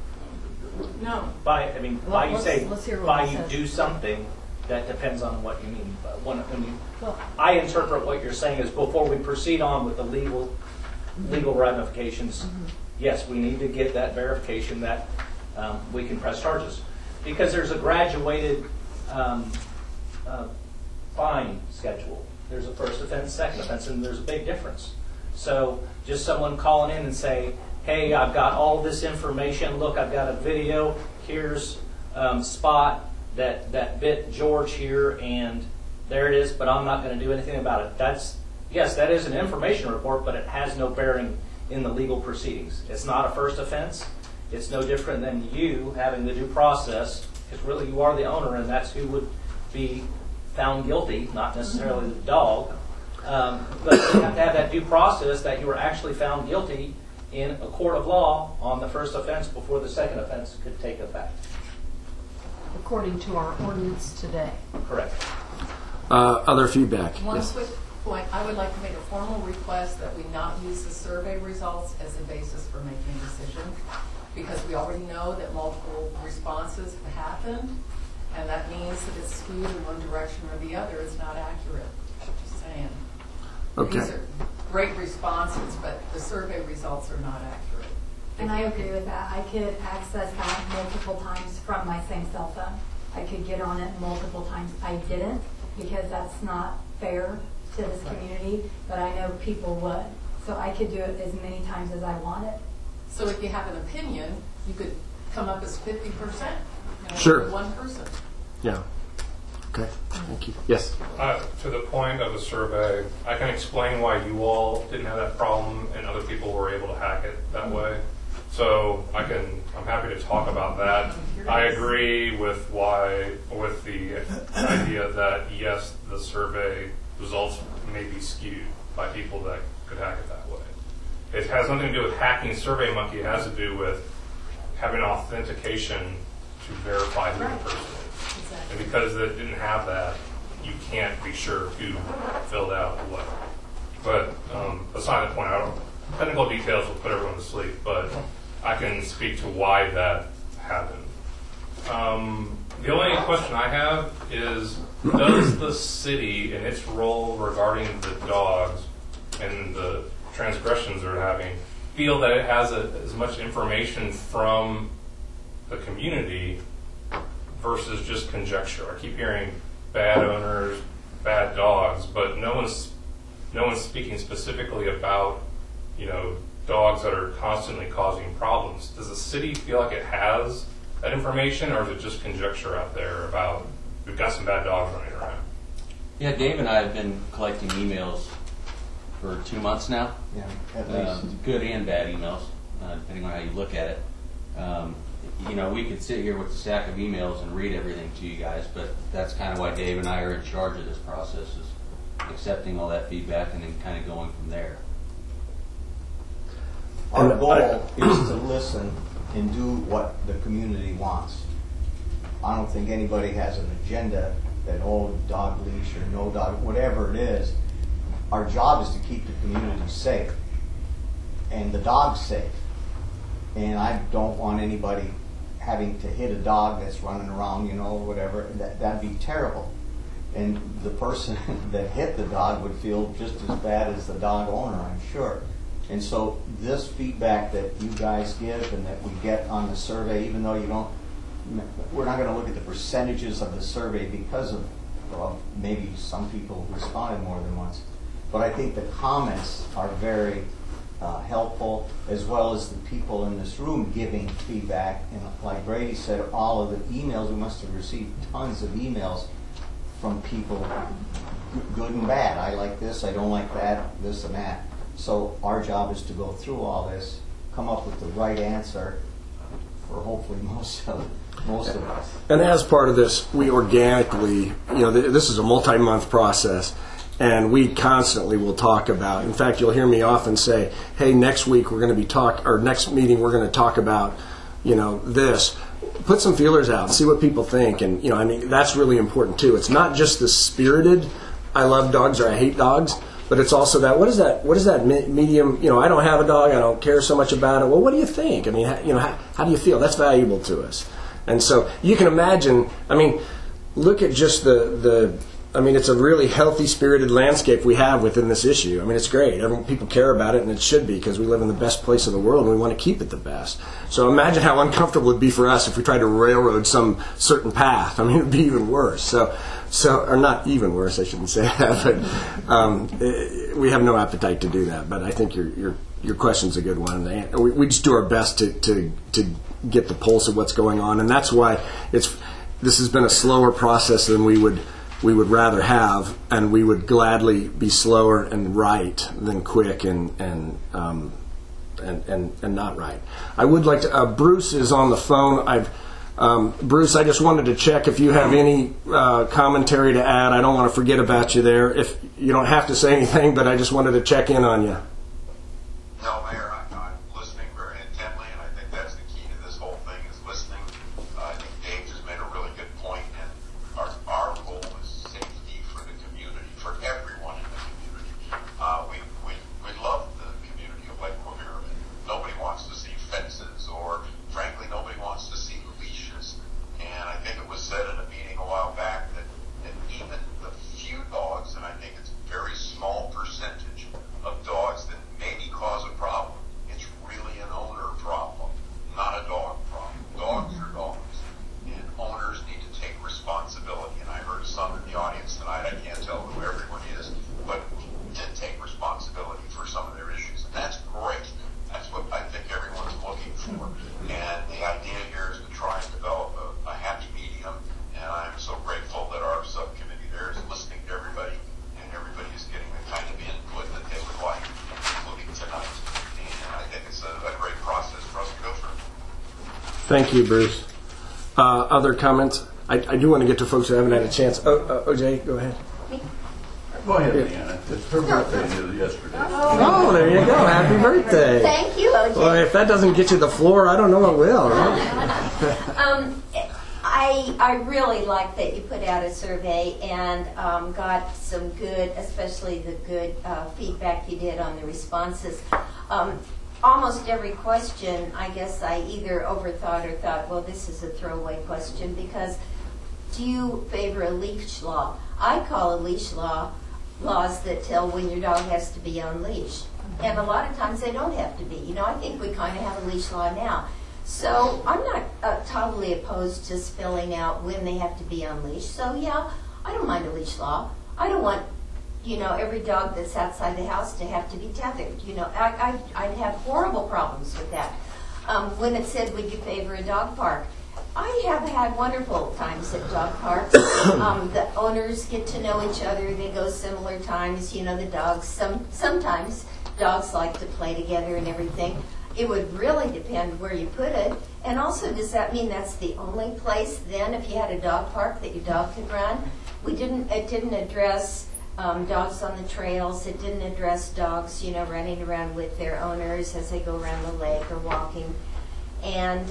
No. By let's hear what he says. do something, that depends on what you mean. I interpret what you're saying is before we proceed on with the legal ramifications, yes, we need to get that verification that we can press charges. Because there's a graduated fine schedule. There's a first offense, second offense, and there's a big difference. So just someone calling in and say, hey, I've got all this information. Look, I've got a video. Here's Spot that bit George here, and there it is, but I'm not going to do anything about it. That is an information report, but it has no bearing in the legal proceedings. It's not a first offense. It's no different than you having the due process, because really you are the owner, and that's who would be found guilty, not necessarily the dog. But you have to have that due process that you were actually found guilty in a court of law on the first offense before the second offense could take effect. According to our ordinance today. Correct. Other feedback? One Yes. quick point. I would like to make a formal request that we not use the survey results as a basis for making a decision, because we already know that multiple responses have happened, and that means that it's skewed in one direction or the other. It's not accurate. Just saying. Okay. These are great responses, but the survey results are not accurate. And I agree with that. I could access that multiple times from my same cell phone. I could get on it multiple times. I didn't, because that's not fair to this community, but I know people would. So I could do it as many times as I wanted. So if you have an opinion, you could come up as 50%. Sure. With one person. Yeah. Okay. Thank you. Yes. To the point of the survey, I can explain why you all didn't have that problem and other people were able to hack it that way. So I'm I'm happy to talk about that. I agree with the idea that yes, the survey results may be skewed by people that could hack it that way. It has nothing to do with hacking SurveyMonkey. It has to do with having authentication to verify who the person is. Exactly. And because it didn't have that, you can't be sure who filled out what. But aside the point, technical details will put everyone to sleep, but I can speak to why that happened. The only question I have is, does the city, in its role regarding the dogs and the transgressions they're having, feel that it has as much information from the community versus just conjecture? I keep hearing bad owners, bad dogs, but no one's speaking specifically about, dogs that are constantly causing problems. Does the city feel like it has that information, or is it just conjecture out there about we've got some bad dogs running around? Yeah, Dave and I have been collecting emails for 2 months now. Yeah, at least. Good and bad emails, depending on how you look at it. We could sit here with a stack of emails and read everything to you guys, but that's kind of why Dave and I are in charge of this process, is accepting all that feedback and then kind of going from there. Our goal is to listen and do what the community wants. I don't think anybody has an agenda that, dog leash or no dog, whatever it is. Our job is to keep the community safe and the dogs safe. And I don't want anybody having to hit a dog that's running around, whatever. That'd be terrible. And the person that hit the dog would feel just as bad as the dog owner, I'm sure. And so this feedback that you guys give and that we get on the survey, even though we're not going to look at the percentages of the survey because of, maybe some people responded more than once. But I think the comments are very helpful, as well as the people in this room giving feedback. And like Brady said, all of the emails, we must have received tons of emails from people, good and bad. I like this, I don't like that, this and that. So our job is to go through all this, come up with the right answer for hopefully most of us. And as part of this, we organically, this is a multi-month process, and we constantly will talk about. In fact, you'll hear me often say, "Hey, next week we're going to or next meeting we're going to talk about, this." Put some feelers out, see what people think, and that's really important too. It's not just the spirited, "I love dogs" or "I hate dogs." But it's also that what is that medium? I don't have a dog. I don't care so much about it. Well, what do you think? How do you feel? That's valuable to us. And so you can imagine. Look at just it's a really healthy, spirited landscape we have within this issue. It's great. People care about it, and it should be, because we live in the best place in the world, and we want to keep it the best. So imagine how uncomfortable it would be for us if we tried to railroad some certain path. It would be even worse. Or not even worse, I shouldn't say that, but we have no appetite to do that. But I think your question's a good one. We just do our best to get the pulse of what's going on, and that's why this has been a slower process than we would rather have, and we would gladly be slower and right than quick and not right. I would like to. Bruce is on the phone. Bruce, I just wanted to check if you have any commentary to add. I don't want to forget about you there. If you don't have to say anything, but I just wanted to check in on you. No, Mayor, I'm listening very intently, and I think that's the key to this whole thing, is listening. I think Dave just made a really good point, and our goal is safety for the community, for everyone in the community. We love the community of Lake Quivira. Nobody wants to see fences, or frankly, nobody wants to see leashes. And I think it was said in a meeting a while back that even the few dogs, and I think it's a very small percentage of dogs that Thank you, Bruce. Other comments? I do want to get to folks who haven't had a chance. OJ, go ahead. Go ahead, Leanna. It's her birthday yesterday. Oh, there you go. Happy birthday. Thank you, OJ. Well, if that doesn't get you the floor, I don't know what will. Right? I really like that you put out a survey and got some good, especially the good feedback you did on the responses. Almost every question, I guess I either overthought or thought, well, this is a throwaway question, because do you favor a leash law? I call a leash law laws that tell when your dog has to be on leash. And a lot of times they don't have to be. You know, I think we kind of have a leash law now. So I'm not totally opposed to spelling out when they have to be on leash. So yeah, I don't mind a leash law. I don't want, you know, every dog that's outside the house to have to be tethered. You know, I'd have horrible problems with that. When it said, would you favor a dog park? I have had wonderful times at dog parks. The owners get to know each other. They go similar times. You know, the dogs, sometimes dogs like to play together and everything. It would really depend where you put it. And also, does that mean that's the only place then, if you had a dog park, that your dog could run? It didn't address dogs on the trails. It didn't address dogs, you know, running around with their owners as they go around the lake or walking. And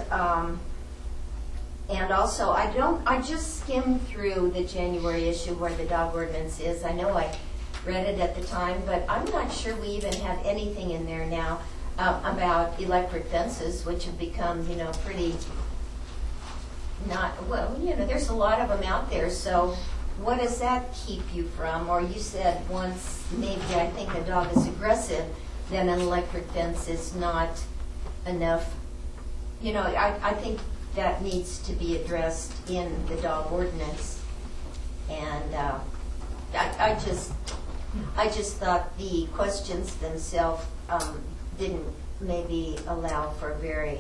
also, I just skimmed through the January issue where the dog ordinance is. I know I read it at the time, but I'm not sure we even have anything in there now about electric fences, which have become, you know, pretty not, well, you know, there's a lot of them out there. So what does that keep you from? Or you said once, maybe I think a dog is aggressive, then an electric fence is not enough. You know, I think that needs to be addressed in the dog ordinance. And I just thought the questions themselves didn't maybe allow for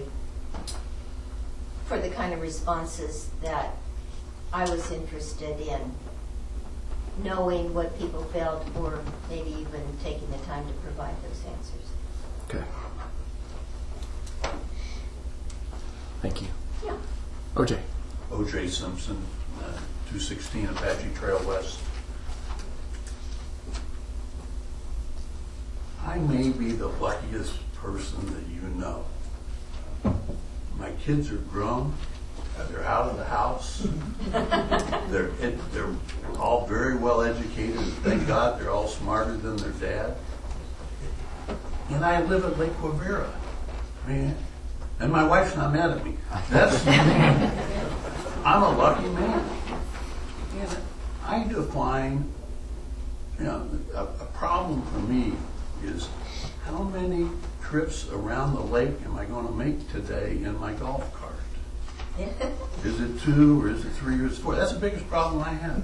the kind of responses that I was interested in, knowing what people felt, or maybe even taking the time to provide those answers. Okay. Thank you. Yeah. OJ. OJ Simpson, 216 Apache Trail West. I may be the luckiest person that you know. My kids are grown. They're out of the house. They're all very well educated. Thank God they're all smarter than their dad. And I live at Lake Quivira. Man. And my wife's not mad at me. I'm a lucky man. And I define, you know, a problem for me is how many trips around the lake am I going to make today in my golf cart? Is it 2 or is it 3 or is it 4? That's the biggest problem I have.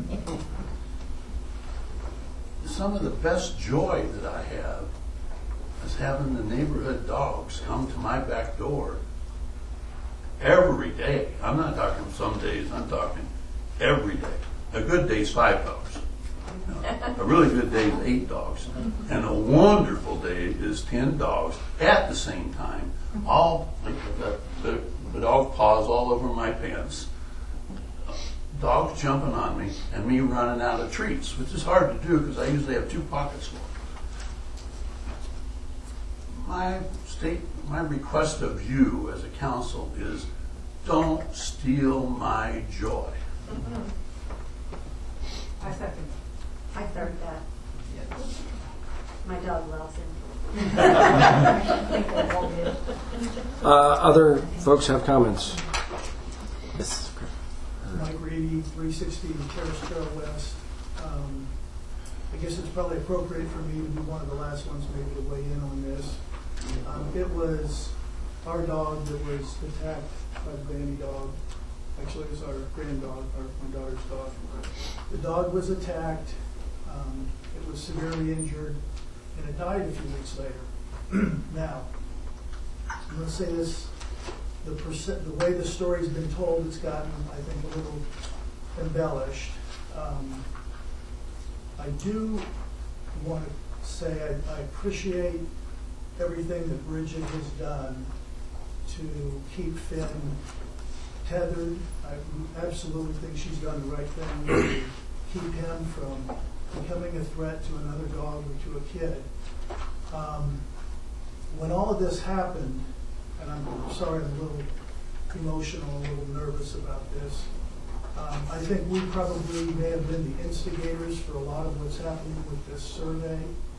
Some of the best joy that I have is having the neighborhood dogs come to my back door every day. I'm not talking some days, I'm talking every day. A good day is 5 dogs. A really good day is 8 dogs. And a wonderful day is 10 dogs at the same time. All like the dog paws all over my pants. Dogs jumping on me and me running out of treats, which is hard to do because I usually have 2 pockets full. My request of you as a council is don't steal my joy. I second. I third that. My dog loves him. Other folks have comments? Yes. Mike Reedy, 360 Terrace Trail West. I guess it's probably appropriate for me to be one of the last ones maybe to weigh in on this. It was our dog that was attacked by the bandy dog. Actually, it was our granddog, my daughter's dog. The dog was attacked. It was severely injured, and it died a few weeks later. Now, I'm going to say this: the way the story's been told, it's gotten, I think, a little embellished. I do want to say I appreciate everything that Bridget has done to keep Finn tethered. I absolutely think she's done the right thing to keep him from becoming a threat to another dog or to a kid. When all of this happened, and I'm sorry I'm a little emotional, a little nervous about this, I think we probably may have been the instigators for a lot of what's happening with this survey.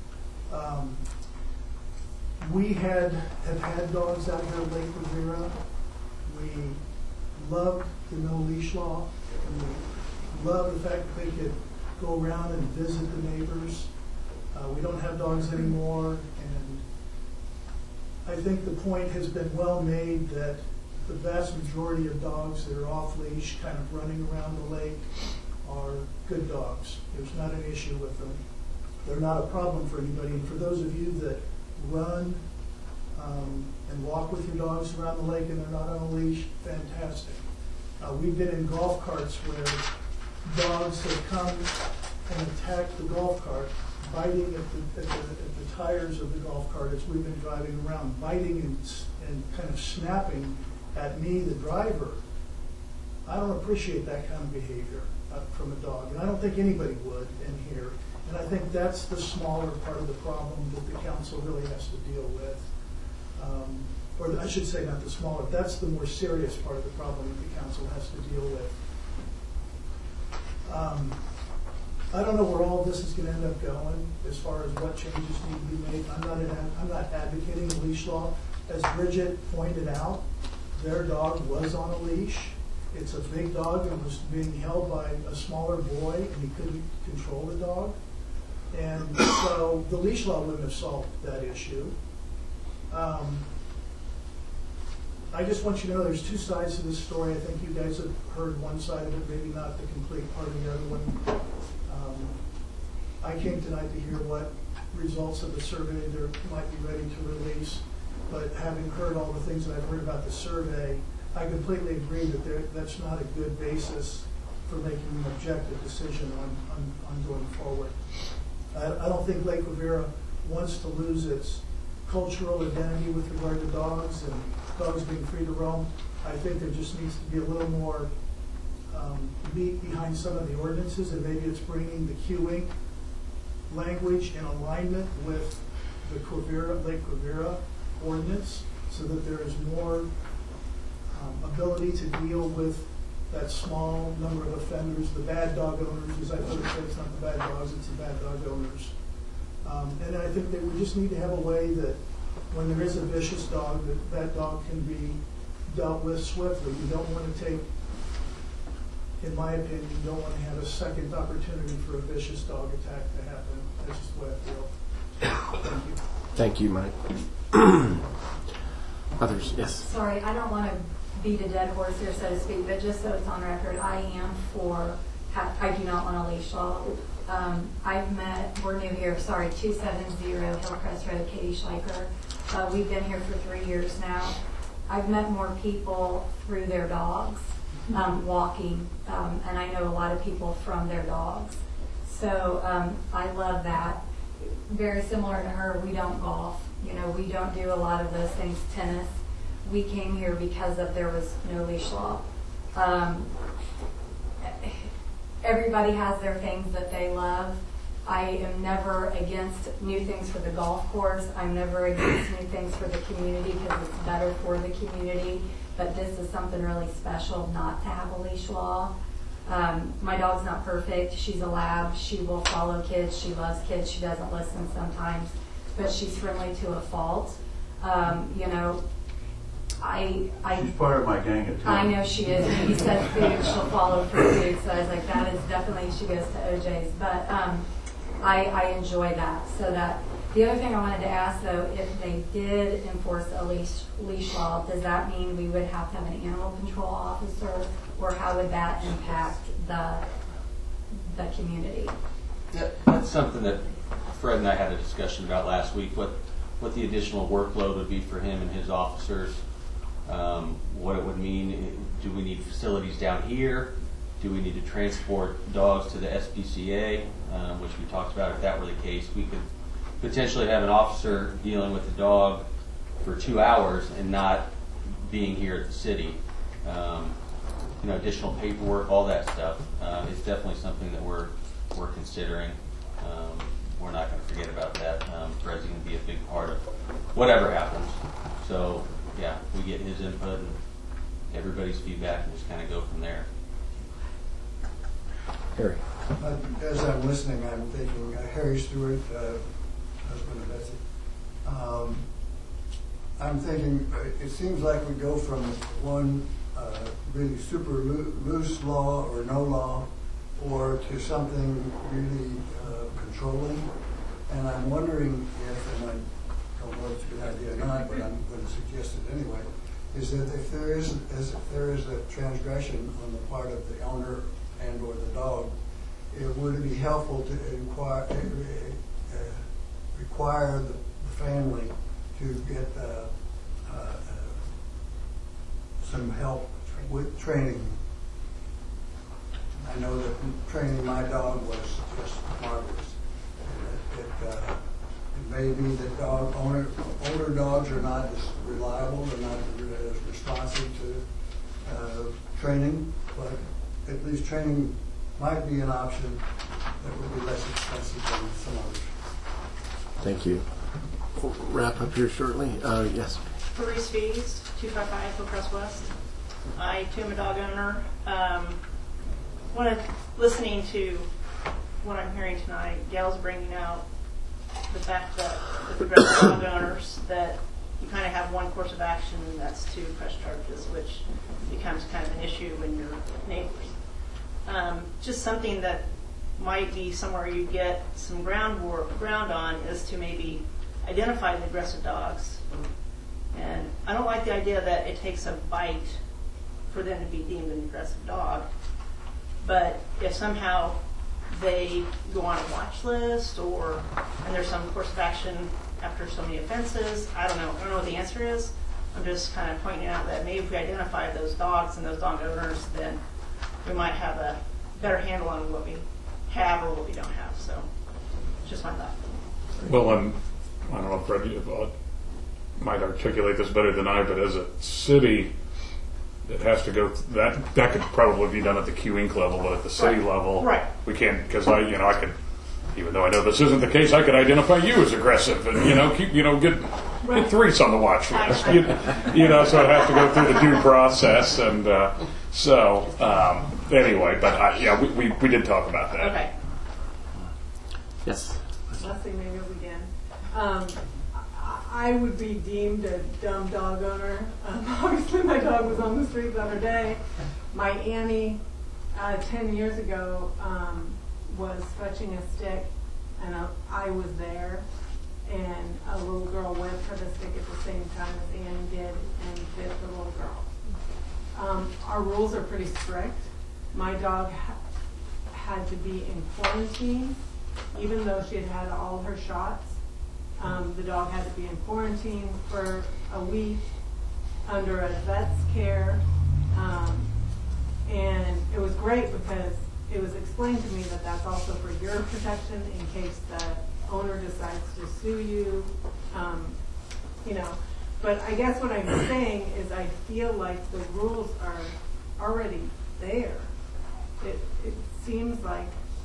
We have had dogs out here at Lake Rivera. We loved the no-leash law. And we loved the fact that they could go around and visit the neighbors. We don't have dogs anymore, and I think the point has been well made that the vast majority of dogs that are off-leash, kind of running around the lake, are good dogs. There's not an issue with them. They're not a problem for anybody. And for those of you that run and walk with your dogs around the lake and they're not on a leash, fantastic. We've been in golf carts where dogs have come and attacked the golf cart, biting at the tires of the golf cart as we've been driving around, biting and kind of snapping at me, the driver. I don't appreciate that kind of behavior from a dog, and I don't think anybody would in here. And I think that's the smaller part of the problem that the council really has to deal with. Or I should say not the smaller, that's the more serious part of the problem that the council has to deal with. I don't know where all of this is going to end up going as far as what changes need to be made. I'm not advocating a leash law. As Bridget pointed out, their dog was on a leash. It's a big dog and was being held by a smaller boy, and he couldn't control the dog. And so the leash law wouldn't have solved that issue. I just want you to know there's two sides to this story. I think you guys have heard one side of it, maybe not the complete part of the other one. I came tonight to hear what results of the survey there might be ready to release, but having heard all the things that I've heard about the survey, I completely agree that that's not a good basis for making an objective decision on going forward. I don't think Lake Rivera wants to lose its cultural identity with regard to dogs and dogs being free to roam. I think there just needs to be a little more meat behind some of the ordinances, and maybe it's bringing the queuing language in alignment with the Lake Rivera ordinance, so that there is more ability to deal with that small number of offenders, the bad dog owners. As I put it, it's not the bad dogs, it's the bad dog owners. And I think that we just need to have a way that when there is a vicious dog, that dog can be dealt with swiftly. You don't want to take, in my opinion, you don't want to have a second opportunity for a vicious dog attack to happen. That's just the way I feel. Thank you. Thank you, Mike. Others, yes. Sorry, I don't want to beat a dead horse here, so to speak, but just so it's on record, I do not want a leash law. We're new here, 270 Hillcrest Road, Katie Schleicher. We've been here for 3 years now. I've met more people through their dogs, walking, and I know a lot of people from their dogs. So I love that. Very similar to her, we don't golf. We don't do a lot of those things, tennis. We came here because there was no leash law. Everybody has their things that they love. I am never against new things for the golf course. I'm never against new things for the community because it's better for the community. But this is something really special not to have a leash law. My dog's not perfect. She's a lab. She will follow kids. She loves kids. She doesn't listen sometimes, but she's friendly to a fault. She's part of my gang of two. I know she is. When you said food, she'll follow for food. So I was like, that is definitely, she goes to OJ's. But I enjoy that. So that the other thing I wanted to ask though, if they did enforce a leash law, does that mean we would have to have an animal control officer, or how would that impact the community? That's something that Fred and I had a discussion about last week. What the additional workload would be for him and his officers. What it would mean. Do we need facilities down here? Do we need to transport dogs to the SPCA, which we talked about? If that were the case, we could potentially have an officer dealing with the dog for 2 hours and not being here at the city. Additional paperwork, all that stuff. It's definitely something that we're considering. We're not going to forget about that. Fred's going to be a big part of whatever happens. So, yeah, we get his input and everybody's feedback and just kind of go from there. Harry. As I'm listening, I'm thinking Harry Stewart, husband of Betsy. I'm thinking it seems like we go from one really super loose law or no law, or to something really controlling. And I'm wondering if, and I don't know if it's a good idea or not, but I'm going to suggest it anyway, is that if there is a transgression on the part of the owner and or the dog, would it be helpful to require the family to get some help with training? I know that training my dog was just marvelous. It may be that older dogs are not as reliable, they're not as responsive to training, but at least training might be an option that would be less expensive than some others. Thank you. We'll wrap up here shortly. Yes. Paris Fees, 255 Hillcrest West. I too am a dog owner. Listening to what I'm hearing tonight, Gail's bringing out the fact that with progressive dog owners that you kind of have one course of action, and that's to press charges, which becomes kind of an issue when you're neighbors. Just something that might be somewhere you get some ground on is to maybe identify the aggressive dogs. And I don't like the idea that it takes a bite for them to be deemed an aggressive dog. But if somehow they go on a watch list and there's some course of action after so many offenses, I don't know what the answer is. I'm just kind of pointing out that maybe if we identify those dogs and those dog owners, then we might have a better handle on what we have or what we don't have. So, just my thought. Well, I don't know if Fred might articulate this better than I, but as a city, it has to go. That could probably be done at the Q Inc. level, but at the city level, we can't, because I could, even though I know this isn't the case, I could identify you as aggressive and get Threes on the watch list. So it has to go through the due process, and anyway, but we did talk about that. Okay. Yes. Leslie Manuel again. I would be deemed a dumb dog owner. Obviously, my dog was on the street the other day. My Annie, 10 years ago, was fetching a stick, and I was there, and a little girl went for the stick at the same time as Annie did and bit the little girl. Our rules are pretty strict. My dog had to be in quarantine, even though she had had all her shots. The dog had to be in quarantine for a week under a vet's care. And it was great because it was explained to me that that's also for your protection in case the owner decides to sue you. But I guess what I'm saying is I feel like the rules are already there. It seems like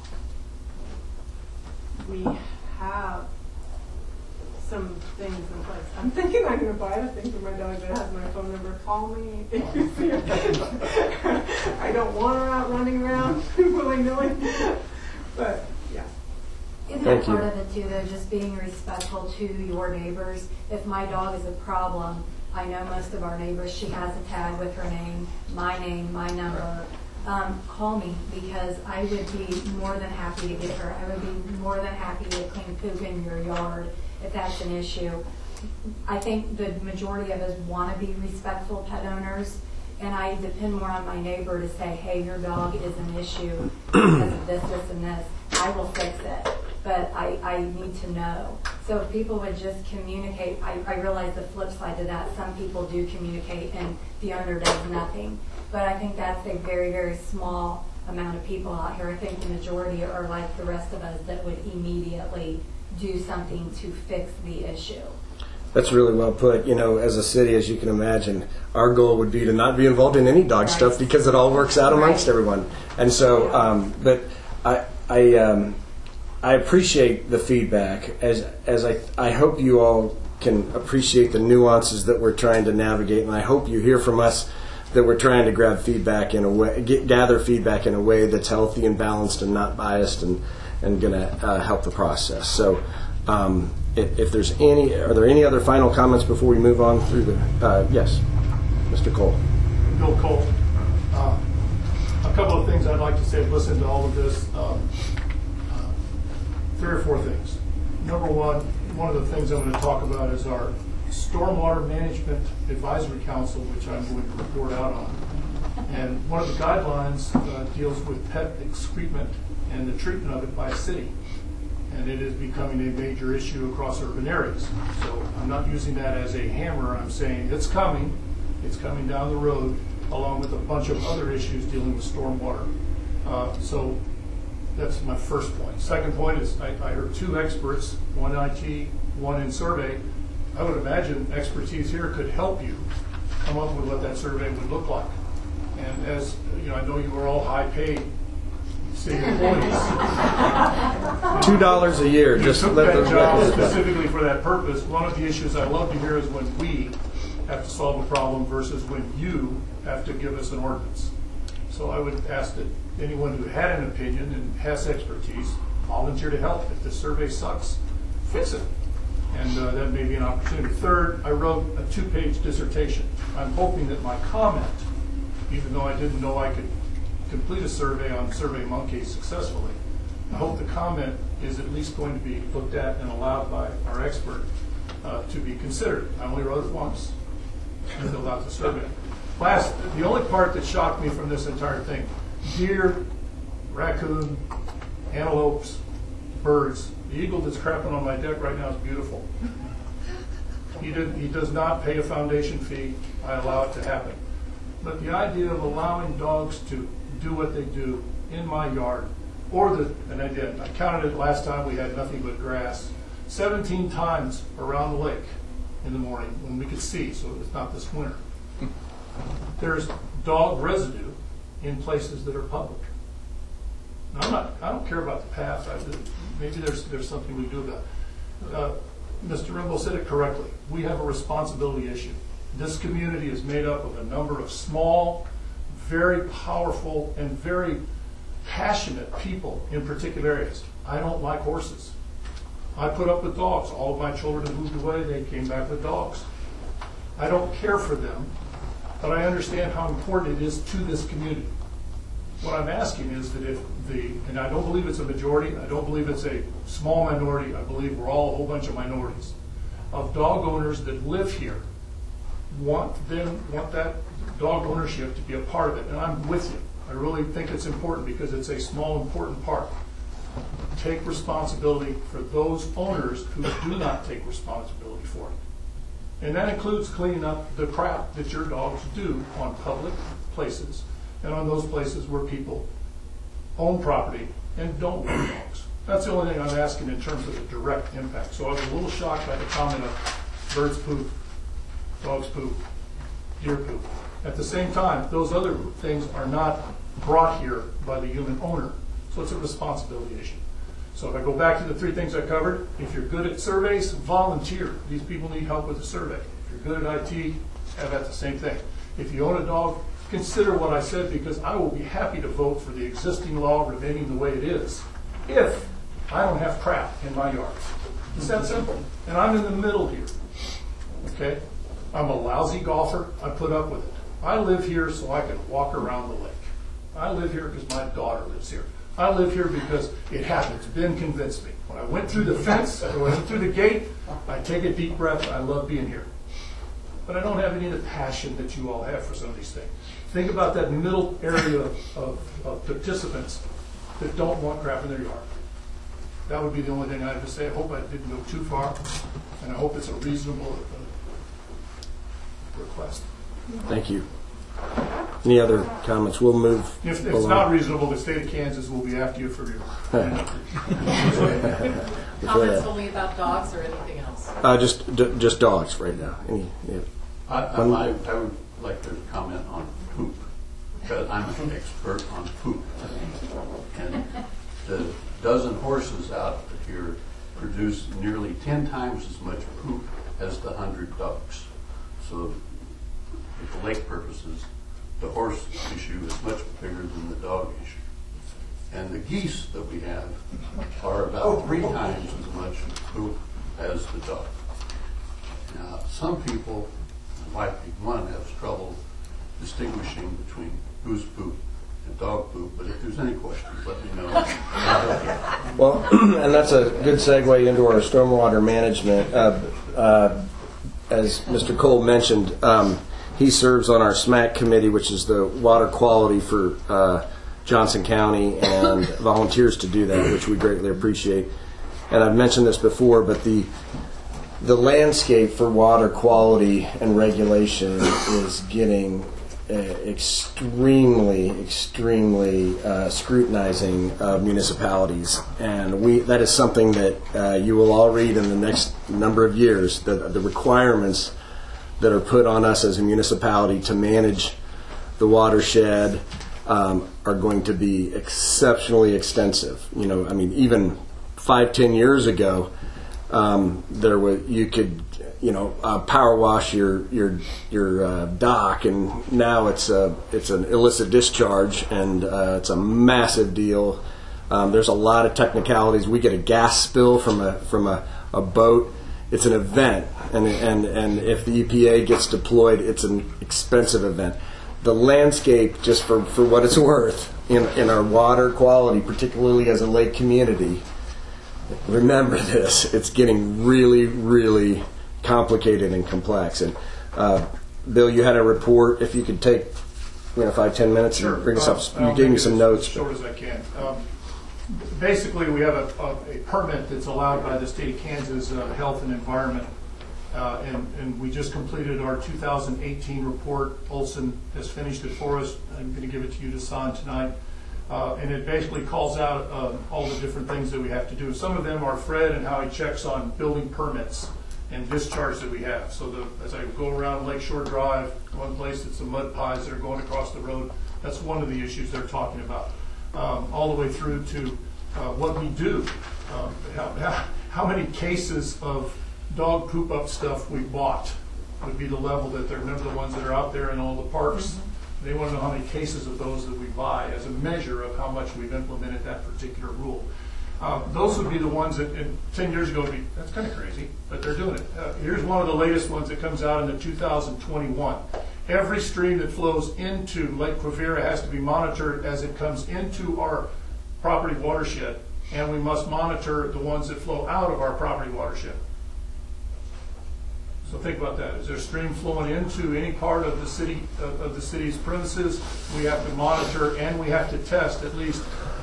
we have some things in place. I'm thinking I'm going to buy a thing for my dog that has my phone number. Call me if you see her. I don't want her out running around willy-nilly. But, yeah. Isn't that part of it, too, though, just being respectful to your neighbors? If my dog is a problem, I know most of our neighbors, she has a tag with her name, my number. Call me, because I would be more than happy to get her. I would be more than happy to clean poop in your yard if that's an issue. I think the majority of us want to be respectful pet owners, and I depend more on my neighbor to say, hey, your dog is an issue because of this, this, and this. I will fix it, but I need to know. So if people would just communicate, I realize the flip side to that, some people do communicate and the owner does nothing. But I think that's a very, very small amount of people out here. I think the majority are like the rest of us that would immediately do something to fix the issue. That's really well put. You know, as a city, as you can imagine, our goal would be to not be involved in any dog stuff because it all works out amongst everyone. And so, but I appreciate the feedback. As I hope you all can appreciate the nuances that we're trying to navigate, and I hope you hear from us that we're trying to grab feedback in a way, gather feedback in a way that's healthy and balanced and not biased, and going to help the process. So. If there's any, are there any other final comments before we move on through the? Yes, Mr. Cole. Bill Cole. A couple of things I'd like to say. Listen to all of this. 3 or 4 things. Number one of the things I'm going to talk about is our Stormwater Management Advisory Council, which I'm going to report out on. And one of the guidelines deals with pet excrement and the treatment of it by a city. And it is becoming a major issue across urban areas. So I'm not using that as a hammer. I'm saying it's coming down the road, along with a bunch of other issues dealing with stormwater. So that's my first point. Second point is I heard 2 experts, one IT, one in survey. I would imagine expertise here could help you come up with what that survey would look like. And as you know, I know you are all high paid city employees. $2 a year. Just took let that the job records specifically for that purpose. One of the issues I love to hear is when we have to solve a problem versus when you have to give us an ordinance. So I would ask that anyone who had an opinion and has expertise volunteer to help. If the survey sucks, fix it. And that may be an opportunity. Third, I wrote a 2-page dissertation. I'm hoping that my comment, even though I didn't know I could complete a survey on SurveyMonkey successfully, I hope the comment is at least going to be looked at and allowed by our expert to be considered. I only wrote it once and filled out the survey. Last, the only part that shocked me from this entire thing, deer, raccoon, antelopes, birds. The eagle that's crapping on my deck right now is beautiful. He does not pay a foundation fee. I allow it to happen. But the idea of allowing dogs to do what they do in my yard, and I did. I counted it last time, we had nothing but grass. 17 times around the lake in the morning when we could see, so it was not this winter. There's dog residue in places that are public. Now, I don't care about the path. Maybe there's something we do about it. Mr. Rimble said it correctly. We have a responsibility issue. This community is made up of a number of small, very powerful, and very passionate people in particular areas. I don't like horses. I put up with dogs. All of my children have moved away. They came back with dogs. I don't care for them, but I understand how important it is to this community. What I'm asking is that if and I don't believe it's a majority, I don't believe it's a small minority, I believe we're all a whole bunch of minorities, of dog owners that live here want that dog ownership to be a part of it. And I'm with you. I really think it's important because it's a small, important part. Take responsibility for those owners who do not take responsibility for it. And that includes cleaning up the crap that your dogs do on public places and on those places where people own property and don't own dogs. That's the only thing I'm asking in terms of the direct impact. So I was a little shocked by the comment of birds poop, dogs poop, deer poop. At the same time, those other things are not brought here by the human owner. So it's a responsibility issue. So if I go back to the 3 things I covered, if you're good at surveys, volunteer. These people need help with the survey. If you're good at IT, have that the same thing. If you own a dog, consider what I said, because I will be happy to vote for the existing law remaining the way it is if I don't have crap in my yard. It's that simple. And I'm in the middle here. Okay? I'm a lousy golfer. I put up with it. I live here so I can walk around the lake. I live here because my daughter lives here. I live here because it happens. Ben convinced me. When I went through the fence, when I went through the gate, I take a deep breath. I love being here. But I don't have any of the passion that you all have for some of these things. Think about that middle area of participants that don't want crap in their yard. That would be the only thing I have to say. I hope I didn't go too far, and I hope it's a reasonable request. Thank you. Any other comments? We'll move. If it's not reasonable, the state of Kansas will be after you for your comments only about dogs or anything else? Just dogs right now. Yeah. I would like to comment on poop, because I'm an expert on poop. And the dozen horses out here produce nearly 10 times as much poop as the 100 dogs. So, for the lake purposes, the horse issue is much bigger than the dog issue. And the geese that we have are about 3 times as much poop as the dog. Now, some people, my wife being one, has trouble distinguishing between goose poop and dog poop, but if there's any questions, let me know. Well, and that's a good segue into our stormwater management. As Mr. Cole mentioned, he serves on our SMAC committee, which is the water quality for Johnson County, and volunteers to do that, which we greatly appreciate. And I've mentioned this before, but the landscape for water quality and regulation is getting extremely scrutinizing of municipalities, and that is something that you will all read in the next number of years. The requirements that are put on us as a municipality to manage the watershed are going to be exceptionally extensive. You know, I mean, even 5-10 years ago, you could power wash your dock, and now it's an illicit discharge, and it's a massive deal. There's a lot of technicalities. We get a gas spill from a boat. It's an event, and if the EPA gets deployed, it's an expensive event. The landscape, just for what it's worth, in our water quality, particularly as a lake community, remember this, it's getting really complicated and complex. And Bill, you had a report. If you could take 5-10 minutes and bring us up. You gave me some notes. As short as I can. Basically, we have a permit that's allowed by the state of Kansas Health and Environment, and we just completed our 2018 report. Olson has finished it for us. I'm going to give it to you to sign tonight. And it basically calls out all the different things that we have to do. Some of them are Fred and how he checks on building permits and discharge that we have. So as I go around Lakeshore Drive, one place, it's the mud pies that are going across the road. That's one of the issues they're talking about. All the way through to what we do. How many cases of dog poop up stuff we bought would be the level that they're, remember the ones that are out there in all the parks? Mm-hmm. They want to know how many cases of those that we buy as a measure of how much we've implemented that particular rule. Those would be the ones that 10 years ago would be, that's kind of crazy, but they're doing it. Here's one of the latest ones that comes out in the 2021. Every stream that flows into Lake Quivira has to be monitored as it comes into our property watershed, and we must monitor the ones that flow out of our property watershed. So think about that. Is there a stream flowing into any part of the city of the city's premises? We have to monitor, and we have to test at least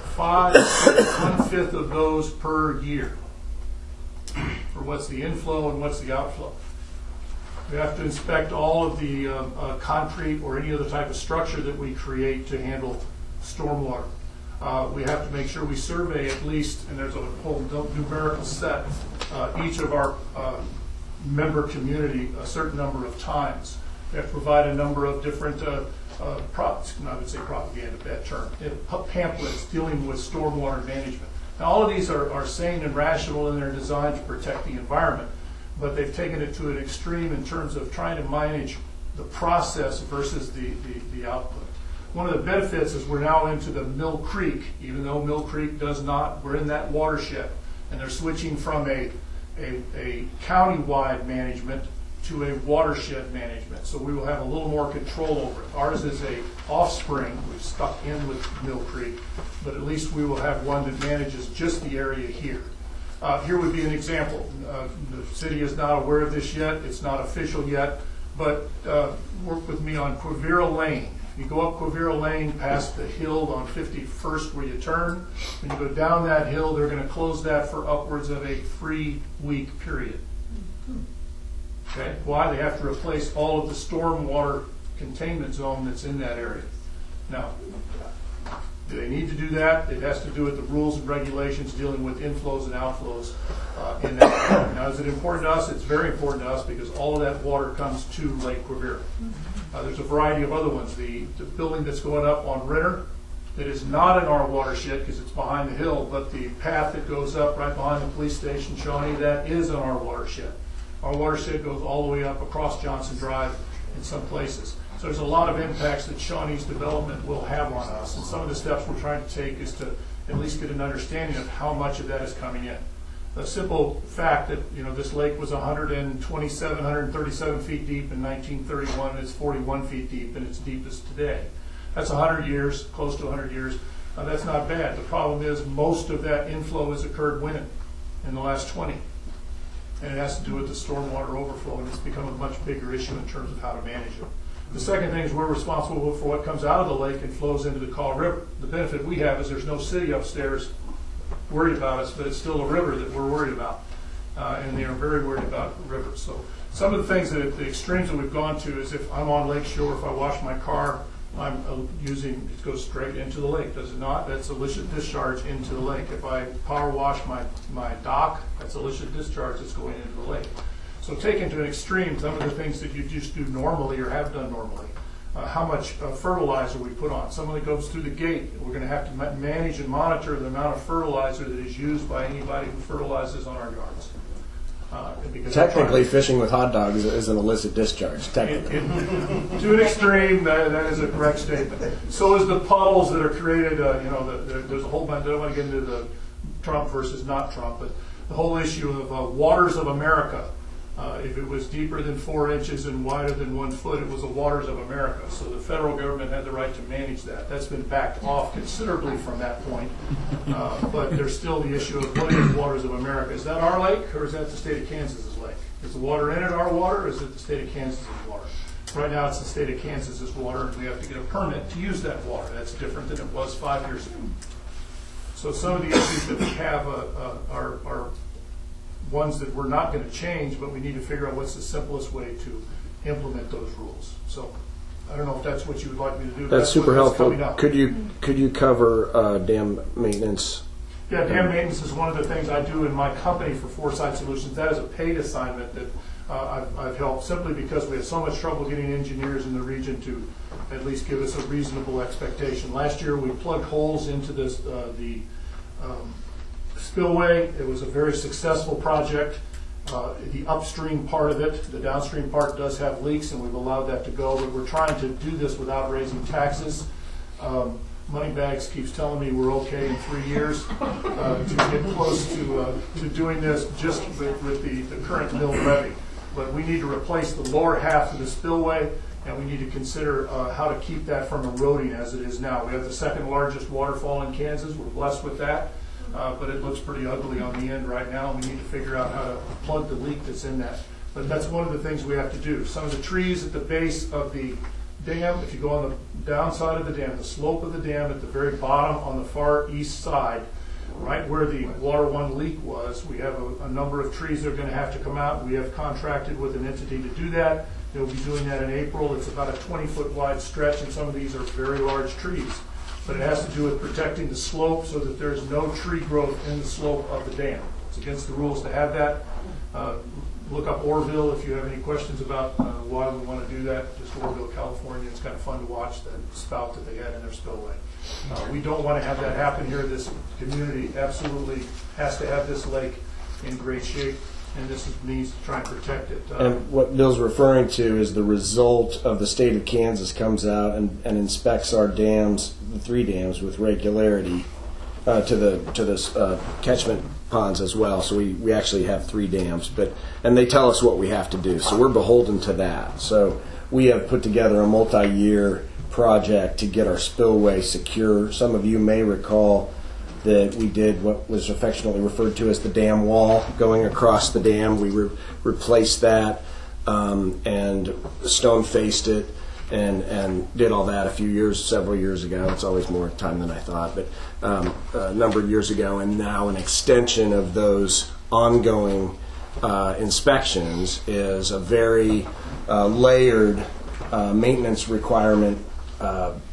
1/5 of those per year for what's the inflow and what's the outflow. We have to inspect all of the concrete or any other type of structure that we create to handle stormwater. We have to make sure we survey at least, and there's a whole numerical set, each of our member community a certain number of times. We have to provide a number of different I would say propaganda, bad term, pamphlets dealing with stormwater management. Now, all of these are sane and rational, and they're designed to protect the environment, but they've taken it to an extreme in terms of trying to manage the process versus the output. One of the benefits is we're now into the Mill Creek, even though Mill Creek does not, we're in that watershed, and they're switching from a county-wide management to a watershed management. So we will have a little more control over it. Ours is a offspring. We've stuck in with Mill Creek, but at least we will have one that manages just the area here. Here would be an example. The city is not aware of this yet. It's not official yet, but work with me on Quivira Lane. You go up Quivira Lane past the hill on 51st where you turn. When you go down that hill, they're going to close that for upwards of a 3-week period. Okay? Why? They have to replace all of the stormwater containment zone that's in that area. Now, Do they need to do that? It has to do with the rules and regulations dealing with inflows and outflows in that. Now, is it important to us? It's very important to us because all of that water comes to Lake Quivira. There's a variety of other ones. The building that's going up on Ritter, that is not in our watershed because it's behind the hill, but the path that goes up right behind the police station, Shawnee, that is in our watershed. Our watershed goes all the way up across Johnson Drive in some places. So there's a lot of impacts that Shawnee's development will have on us, and some of the steps we're trying to take is to at least get an understanding of how much of that is coming in. The simple fact that this lake was 137 feet deep in 1931, it's 41 feet deep in its deepest today. That's 100 years, close to 100 years. That's not bad. The problem is most of that inflow has occurred when in the last 20. And it has to do with the stormwater overflow, and it's become a much bigger issue in terms of how to manage it. The second thing is we're responsible for what comes out of the lake and flows into the Kaw River. The benefit we have is there's no city upstairs worried about us, but it's still a river that we're worried about. And they are very worried about rivers. So some of the things that the extremes that we've gone to is if I'm on Lake Shore, if I wash my car, I'm it goes straight into the lake, does it not? That's illicit discharge into the lake. If I power wash my dock, that's illicit discharge that's going into the lake. So taken to an extreme, some of the things that you just do normally or have done normally. How much fertilizer we put on. Some of it goes through the gate. We're going to have to manage and monitor the amount of fertilizer that is used by anybody who fertilizes on our yards. Technically, fishing with hot dogs is an illicit discharge. Technically, to an extreme, that is a correct statement. So is the puddles that are created. There's a whole bunch. I don't want to get into the Trump versus not Trump, but the whole issue of waters of America. If it was deeper than 4 inches and wider than 1 foot, it was the waters of America. So the federal government had the right to manage that. That's been backed off considerably from that point. But there's still the issue of what is waters of America. Is that our lake or is that the state of Kansas's lake? Is the water in it our water or is it the state of Kansas's water? Right now it's the state of Kansas's water and we have to get a permit to use that water. That's different than it was 5 years ago. So some of the issues that we have are ones that we're not going to change, but we need to figure out what's the simplest way to implement those rules. So I don't know if that's what you would like me to do. That's super helpful. Could you cover dam maintenance? Yeah, dam maintenance is one of the things I do in my company for Foresight Solutions. That is a paid assignment that I've helped simply because we have so much trouble getting engineers in the region to at least give us a reasonable expectation. Last year we plugged holes into this spillway. It was a very successful project. The upstream part of it, the downstream part does have leaks and we've allowed that to go, but we're trying to do this without raising taxes. Moneybags keeps telling me we're okay in 3 years to get close to doing this just with the current mill levy. But we need to replace the lower half of the spillway and we need to consider how to keep that from eroding as it is now. We have the second largest waterfall in Kansas. We're blessed with that. But it looks pretty ugly on the end right now. We need to figure out how to plug the leak that's in that. But that's one of the things we have to do. Some of the trees at the base of the dam, if you go on the downside of the dam, the slope of the dam at the very bottom on the far east side, right where the water one leak was, we have a number of trees that are going to have to come out. We have contracted with an entity to do that. They'll be doing that in April. It's about a 20-foot wide stretch, and some of these are very large trees. But it has to do with protecting the slope so that there's no tree growth in the slope of the dam. It's against the rules to have that. Look up Orville if you have any questions about why we want to do that. Just Orville, California. It's kind of fun to watch that spout that they had in their spillway. We don't want to have that happen here. This community absolutely has to have this lake in great shape. And this means to try and protect it. And what Bill's referring to is the result of the state of Kansas comes out and inspects our dams, the 3 dams, with regularity to the catchment ponds as well. So we actually have 3 dams, and they tell us what we have to do. So we're beholden to that. So we have put together a multi-year project to get our spillway secure. Some of you may recall that we did what was affectionately referred to as the dam wall going across the dam. We replaced that and stone faced it and did all that several years ago. It's always more time than I thought, but a number of years ago. And now an extension of those ongoing inspections is a very layered maintenance requirement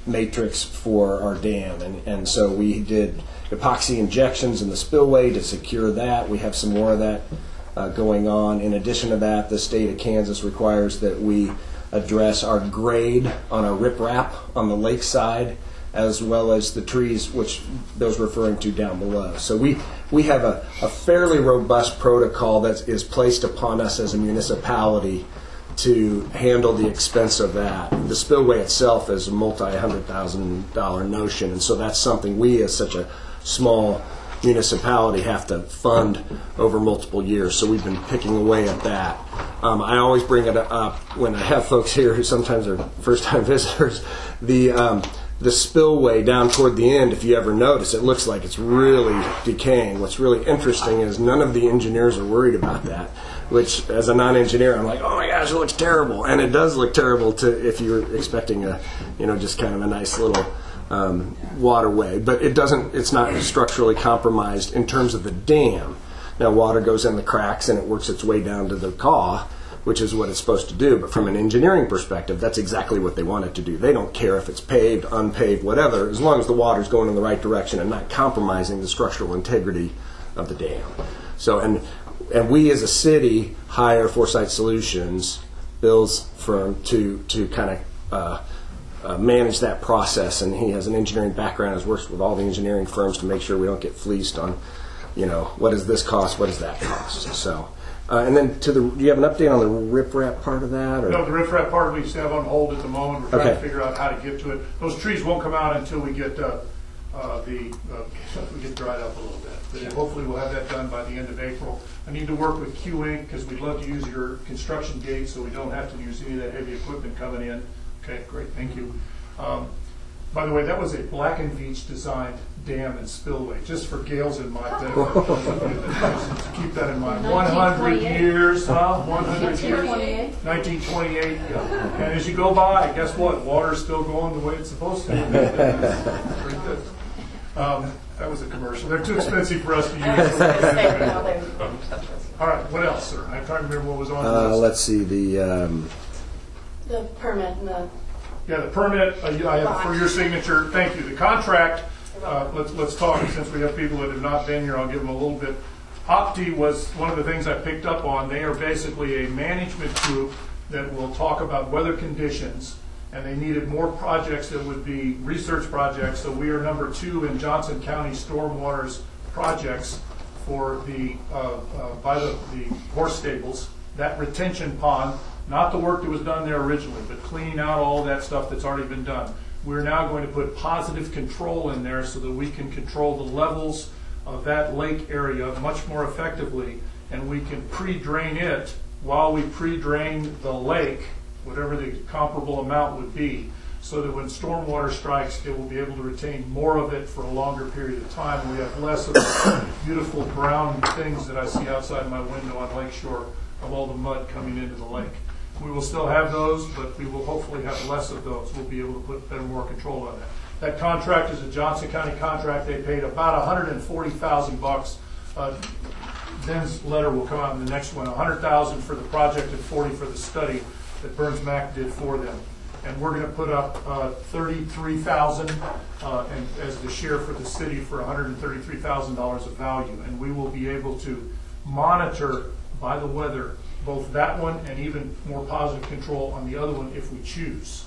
matrix for our dam, and so we did epoxy injections in the spillway to secure that. We have some more of that going on. In addition to that, the state of Kansas requires that we address our grade on our riprap on the lakeside, as well as the trees, which Bill's referring to down below. So we have a fairly robust protocol that is placed upon us as a municipality to handle the expense of that. The spillway itself is a multi-$100,000 notion, and so that's something we, as such a small municipality, have to fund over multiple years. So we've been picking away at that. I always bring it up when I have folks here who sometimes are first-time visitors. The spillway down toward the end, if you ever notice, it looks like it's really decaying. What's really interesting is none of the engineers are worried about that, which as a non-engineer, I'm like, oh my gosh, it looks terrible. And it does look terrible if you're expecting just kind of a nice little waterway. But it's not structurally compromised in terms of the dam. Now, water goes in the cracks and it works its way down to the caw, which is what it's supposed to do. But from an engineering perspective, that's exactly what they want it to do. They don't care if it's paved, unpaved, whatever, as long as the water's going in the right direction and not compromising the structural integrity of the dam. So, and we as a city hire Foresight Solutions, Bill's firm, to kind of manage that process. And he has an engineering background, has worked with all the engineering firms to make sure we don't get fleeced on, what does this cost, what does that cost. So. And then do you have an update on the riprap part of that? Or? No, the riprap part we still have on hold at the moment. We're trying to figure out how to get to it. Those trees won't come out until we get we get dried up a little bit. But hopefully we'll have that done by the end of April. I need to work with Q Inc. because we'd love to use your construction gate so we don't have to use any of that heavy equipment coming in. Okay, great, thank you. By the way, that was a Black & Veatch designed dam and spillway, just for Gail's in my benefit. Keep that in mind. 100 years, huh? 100 years. 1928. Yeah. And as you go by, guess what? Water's still going the way it's supposed to. Pretty good. That was a commercial. They're too expensive for us to use. All right, what else, sir? I'm trying to remember what was on the list. Let's see, the permit and the... Yeah, the permit, I have for your signature. Thank you. The contract, let's talk, since we have people that have not been here, I'll give them a little bit. Opti was one of the things I picked up on. They are basically a management group that will talk about weather conditions, and they needed more projects that would be research projects. So we are number 2 in Johnson County Stormwater's projects for by the horse stables, that retention pond. Not the work that was done there originally, but cleaning out all that stuff that's already been done. We're now going to put positive control in there so that we can control the levels of that lake area much more effectively, and we can pre-drain it while we pre-drain the lake, whatever the comparable amount would be, so that when stormwater strikes, it will be able to retain more of it for a longer period of time. We have less of the beautiful brown things that I see outside my window on Lake Shore of all the mud coming into the lake. We will still have those, but we will hopefully have less of those. We'll be able to put better, more control on that. That contract is a Johnson County contract. They paid about $140,000. Ben's letter will come out in the next one. $100,000 for the project and $40,000 for the study that Burns Mac did for them. And we're going to put up $33,000 as the share for the city for $133,000 of value. And we will be able to monitor by the weather both that one and even more positive control on the other one if we choose.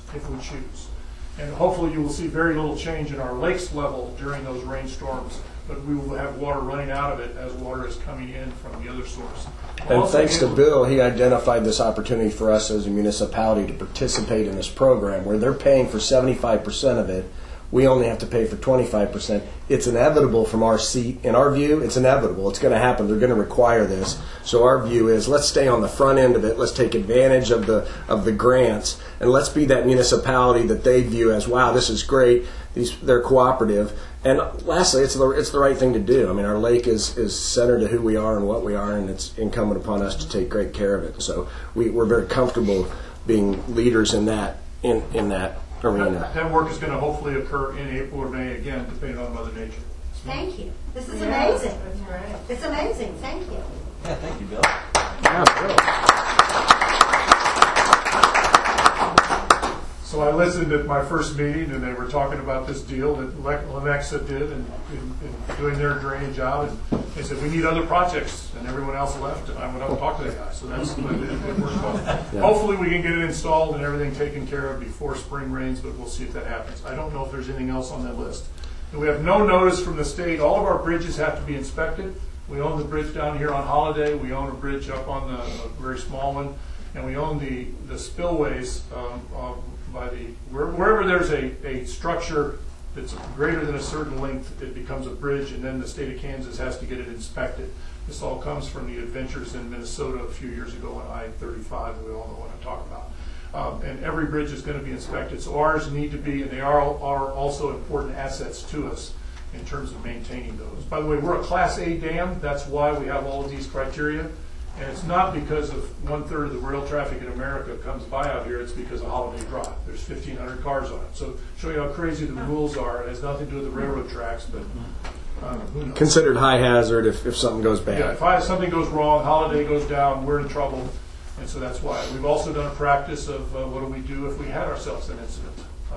And hopefully you will see very little change in our lakes level during those rainstorms, but we will have water running out of it as water is coming in from the other source. And thanks to Bill, he identified this opportunity for us as a municipality to participate in this program where they're paying for 75% of it. We only have to pay for 25%. It's inevitable from our seat. In our view, it's inevitable. It's going to happen. They're going to require this. So our view is let's stay on the front end of it. Let's take advantage of the grants, and let's be that municipality that they view as, wow, this is great. They're cooperative. And lastly, it's the right thing to do. I mean, our lake is centered to who we are and what we are, and it's incumbent upon us to take great care of it. So we're very comfortable being leaders in that arena. That work is going to hopefully occur in April or May, again, depending on Mother Nature. Thank you. This is amazing. That's great. It's amazing. Thank you. Yeah, thank you, Bill. Yeah, Bill. So I listened at my first meeting, and they were talking about this deal that Lenexa did in doing their drainage out, and they said, we need other projects, and everyone else left, and I went up and talked to the guy. So that's it worked well. Yeah. Hopefully we can get it installed and everything taken care of before spring rains, but we'll see if that happens. I don't know if there's anything else on that list. And we have no notice from the state. All of our bridges have to be inspected. We own the bridge down here on Holiday. We own a bridge up on the very small one, and we own the spillways by wherever there's a structure that's greater than a certain length, it becomes a bridge, and then the state of Kansas has to get it inspected. This all comes from the adventures in Minnesota a few years ago on I-35. We all know what I'm talking about. And every bridge is going to be inspected, so ours need to be, and they are also important assets to us in terms of maintaining those. By the way, we're a Class A dam. That's why we have all of these criteria. And it's not because of 1/3 of the rail traffic in America comes by out here. It's because of Holiday Drive. There's 1,500 cars on it. So show you how crazy the rules are. It has nothing to do with the railroad tracks, but who knows? Considered high hazard if something goes bad. Yeah, if something goes wrong, Holiday goes down, we're in trouble. And so that's why. We've also done a practice of what do we do if we had ourselves an incident.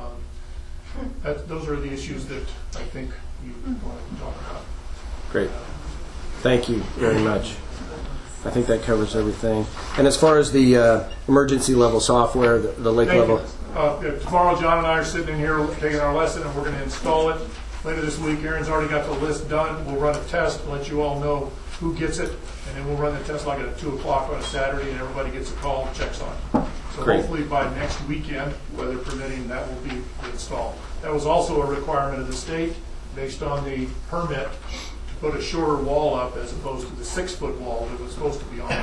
Those are the issues that I think you want to talk about. Great. Thank you very much. I think that covers everything. And as far as the emergency level software, the lake Thank level. Tomorrow, John and I are sitting in here taking our lesson, and we're going to install it later this week. Aaron's already got the list done. We'll run a test and let you all know who gets it, and then we'll run the test like at 2 o'clock on a Saturday, and everybody gets a call and checks on it. So Great. Hopefully by next weekend, weather permitting, that will be installed. That was also a requirement of the state based on the permit to put a shorter wall up as opposed to the 6-foot wall that was supposed to be on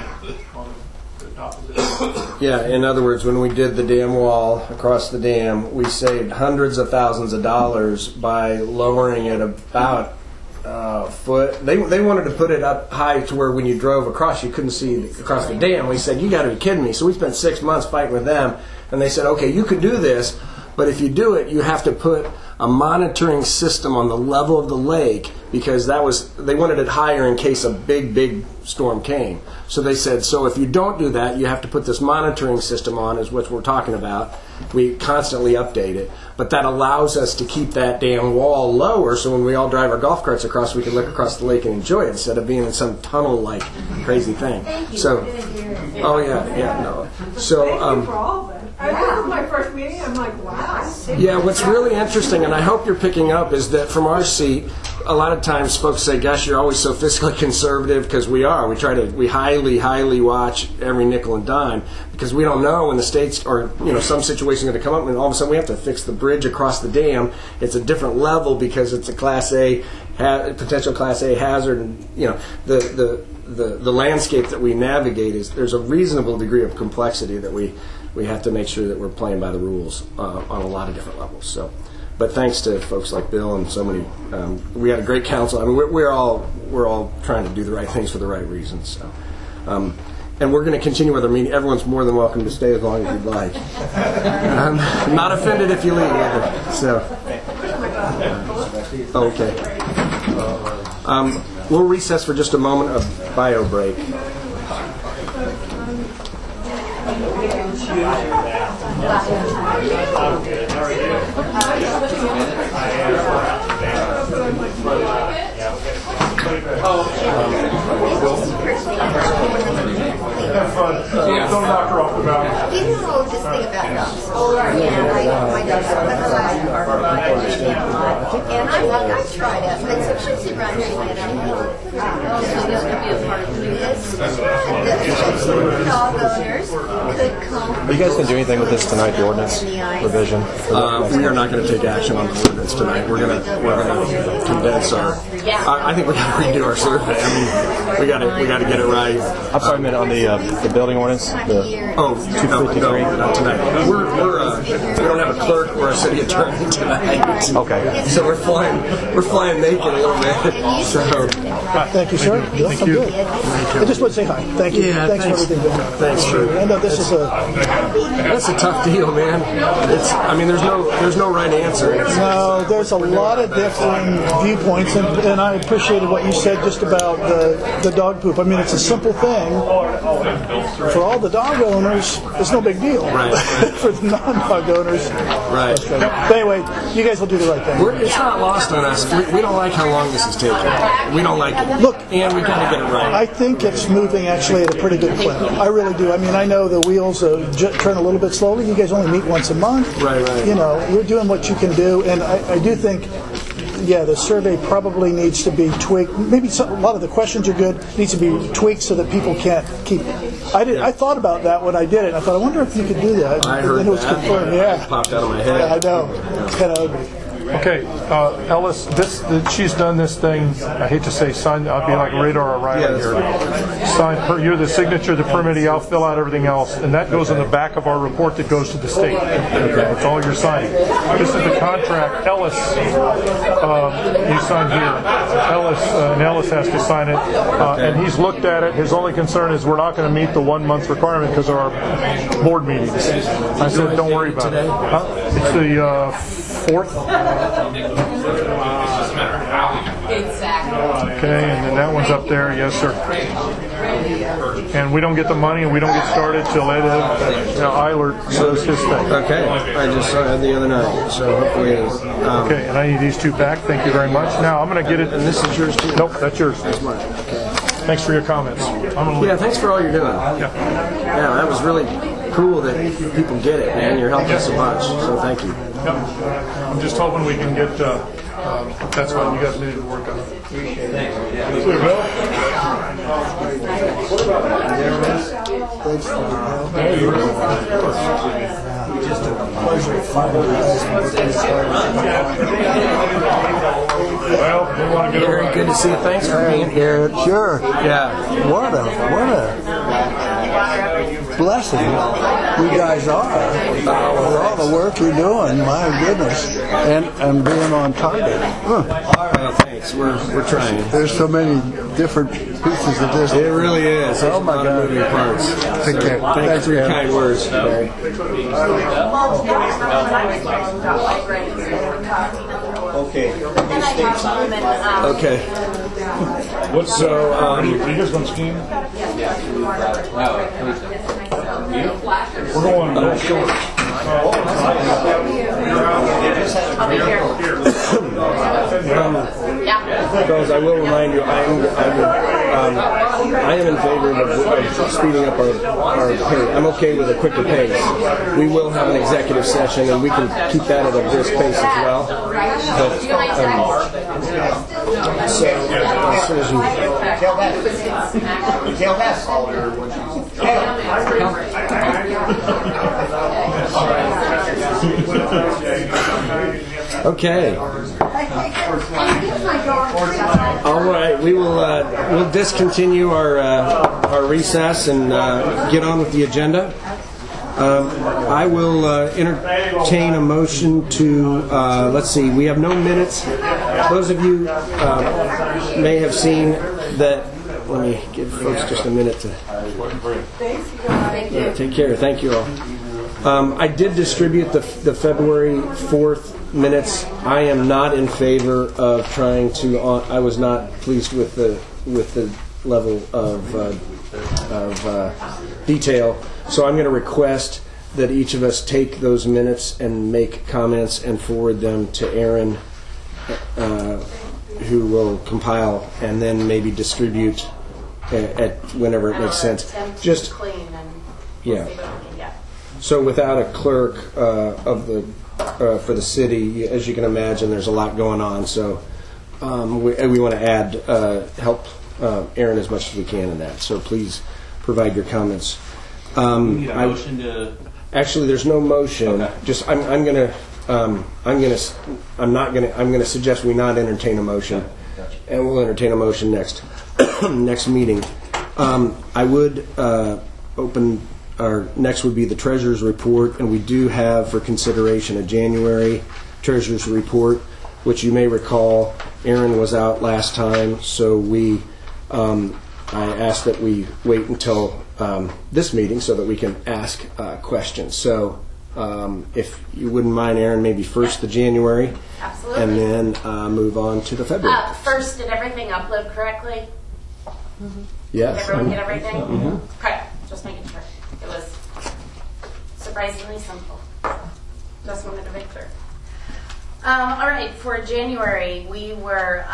the top of the Yeah, in other words, when we did the dam wall across the dam, we saved hundreds of thousands of dollars by lowering it about a foot. They wanted to put it up high to where when you drove across, you couldn't see across the dam. We said, you got to be kidding me. So we spent 6 months fighting with them, and they said, okay, you can do this, but if you do it, you have to put a monitoring system on the level of the lake, because they wanted it higher in case a big storm came. So they said, so if you don't do that, you have to put this monitoring system on, is what we're talking about. We constantly update it, but that allows us to keep that damn wall lower, so when we all drive our golf carts across, we can look across the lake and enjoy it instead of being in some tunnel-like crazy thing. Thank you. So, oh Thank yeah. So, you for all of it. This is my first meeting. I'm like, wow. yeah, what's really interesting, and I hope you're picking up, is that from our seat, a lot of times folks say, gosh, you're always so fiscally conservative, because we are. We highly watch every nickel and dime, because we don't know when the states or some situation is going to come up, and all of a sudden we have to fix the bridge across the dam. It's a different level because it's a Class A, potential Class A hazard, and the landscape that we navigate there's a reasonable degree of complexity that we have to make sure that we're playing by the rules on a lot of different levels. So, but thanks to folks like Bill and so many, we had a great council. I mean, we're all trying to do the right things for the right reasons. So, and we're going to continue with our meeting. Everyone's more than welcome to stay as long as you'd like. I'm not offended if you leave either. So, okay. We'll recess for just a moment of bio break. Have fun. Don't knock her off the mountain. You know this thing about dogs. My dog's and I tried it, but so she's around here and dog owners could come. Are you guys going to do anything with this tonight, the ordinance revision? We are not going to take action on the ordinance tonight. We're going to condense our. I think we got to redo our survey. I mean, we got to get it right. I'm sorry, I meant on the building ordinance. The 253. No, tonight. We don't have a clerk or a city attorney tonight. Okay. So we're flying naked a little bit. So thank you, sir. Thank you. It just want to say hi. Thank you. Yeah, thanks for thanks. everything. Thanks, Drew. I know this is That's a tough deal, man. I mean, there's no right answer. No, there's a lot of different viewpoints, and I appreciated what you said just about the dog poop. I mean, it's a simple thing. For all the dog owners, it's no big deal. Right. For the non-dog owners. Right. But anyway, you guys will do the right thing. It's not lost on us. We don't like how long this is taking. We don't like it. Look, and we got to get it right. I think it's moving actually at a pretty good clip. I really do. I mean, I know the wheels turn a little bit slowly. You guys only meet once a month. Right. You know, you're doing what you can do, and I do think, yeah, the survey probably needs to be tweaked. Maybe a lot of the questions are good. Needs to be tweaked so that people can't keep. I thought about that when I did it. I thought, I wonder if you could do that. I heard and it was that. confirmed. Yeah, It popped out of my head. I know. It's kind of ugly. Okay, Ellis, she's done this thing, I hate to say sign, I'll be like Radar O'Reilly here. You're the signature, the permittee, I'll fill out everything else, and that goes in the back of our report that goes to the state. That's all you're signing. This is the contract. Ellis, you sign here. Ellis has to sign it, and he's looked at it. His only concern is we're not going to meet the 1 month requirement because of our board meetings. I said, don't worry about it. It's the 4th. Exactly. Okay, and then that one's up there. Yes, sir. And we don't get the money, and we don't get started till Eilert says his thing. Okay. I just saw it the other night, so hopefully okay, and I need these two back. Thank you very much. Now, I'm going to get it. And this is yours, too? Nope, that's yours. That's mine. Okay. Thanks for your comments. Yeah, thanks for all you're doing. Yeah, that was really cool that people get it, man. You're helping us a bunch, so thank you. Yep. I'm just hoping we can get, that's what you guys needed to work on. Appreciate it. Thanks, Bill. Thanks for your help. Just a pleasure finalizing what this Well, we want to get Very good to see you. Thanks for being here. Sure. Yeah. What a blessing you guys are with all the work you're doing. My goodness, and being on target. Thanks. We're trying. There's so many different pieces of this. It really is. Oh my God. Moving parts. Take care. Thanks for your kind words. Barry. Okay. Okay. So, you guys going skiing? We're going North Shore. Charles, I will remind you, I am in favor of speeding up our pace. I'm okay with a quicker pace. We will have an executive session, and we can keep that at a brisk pace as well. But, so, as soon as you... Okay. All right, we will we'll discontinue our recess and get on with the agenda. I will entertain a motion to let's see. We have no minutes. Those of you may have seen that. Let me give folks just a minute to. Take care. Thank you all. I did distribute the February 4th minutes. I am not in favor of trying to. I was not pleased with the level of detail. So I'm going to request that each of us take those minutes and make comments and forward them to Aaron, who will compile and then maybe distribute at whenever it makes sense. Just clean and yeah. So without a clerk of the for the city, as you can imagine, there's a lot going on. So we want to add help Aaron as much as we can in that. So please provide your comments. Need a motion to. Actually, there's no motion. Okay. Just I'm going to suggest we not entertain a motion, and we'll entertain a motion next meeting. I would open. Our next would be the treasurer's report, and we do have for consideration a January treasurer's report, which you may recall Aaron was out last time, so we I asked that we wait until this meeting so that we can ask questions. So if you wouldn't mind, Aaron, maybe first of January. Absolutely. And then move on to the February. First, did everything upload correctly? Yes. Did everyone get everything? Mhm. Okay, just making sure. It was surprisingly simple. Just wanted to make sure. All right, for January, we were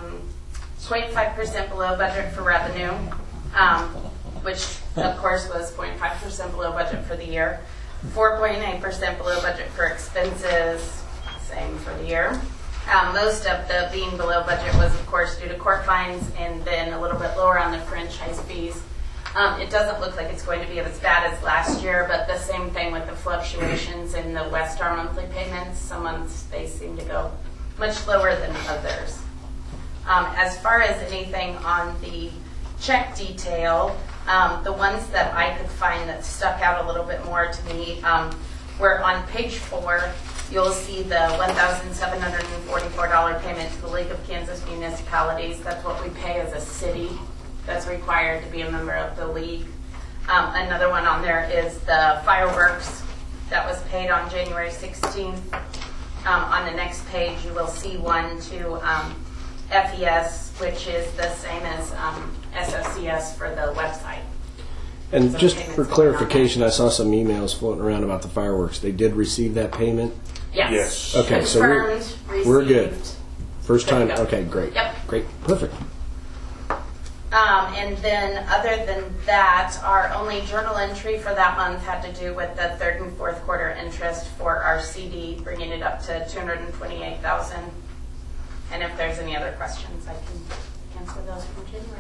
0.5% below budget for revenue, which of course was 0.5% below budget for the year. 4.8% below budget for expenses, same for the year. Most of the being below budget was, of course, due to court fines, and then a little bit lower on the franchise fees. It doesn't look like it's going to be as bad as last year, but the same thing with the fluctuations in the Westar monthly payments. Some months they seem to go much lower than others. As far as anything on the check detail, the ones that I could find that stuck out a little bit more to me were on page 4. You'll see the $1,744 payment to the League of Kansas Municipalities. That's what we pay as a city that's required to be a member of the league. Another one on there is the fireworks that was paid on January 16th. On the next page, you will see one to FES, which is the same as SOCS for the website. And Some just payments for going on clarification, I saw some emails floating around about the fireworks. They did receive that payment? Yes. Okay, so Confirmed, we're good. received. First time? Good to go. Okay, great. Yep. Great, perfect. And then other than that, our only journal entry for that month had to do with the third and fourth quarter interest for our CD, bringing it up to $228,000. And if there's any other questions, I can answer those from January.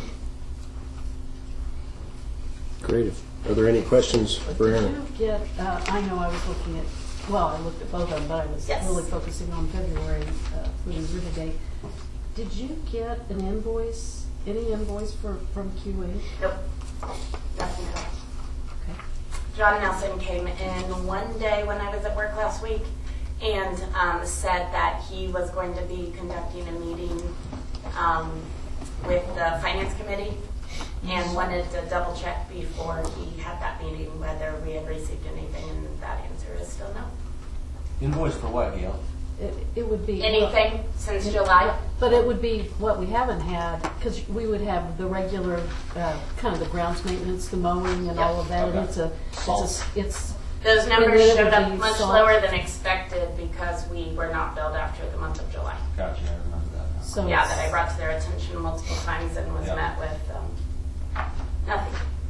Great. Are there any questions for Did Aaron? you get, I know I was looking at, well, I looked at both of them, but I was Yes. really focusing on February for the year today. Did you get an invoice, any invoice from QE? Nope. Nothing else. Okay. John Nelson came in one day when I was at work last week and said that he was going to be conducting a meeting with the Finance Committee and wanted to double check before he had that meeting whether we had received anything, and that answer is still no. Invoice for what, Gail? It would be. Anything since July? But it would be what we haven't had, because we would have the regular, kind of the grounds maintenance, the mowing and all of that. And Okay. it's Those and numbers then it showed would up be much salt. lower than expected because we were not billed after the month of July. Gotcha, I remember that now. So Yeah, it's- that I brought to their attention multiple times and was Yeah. met with nothing.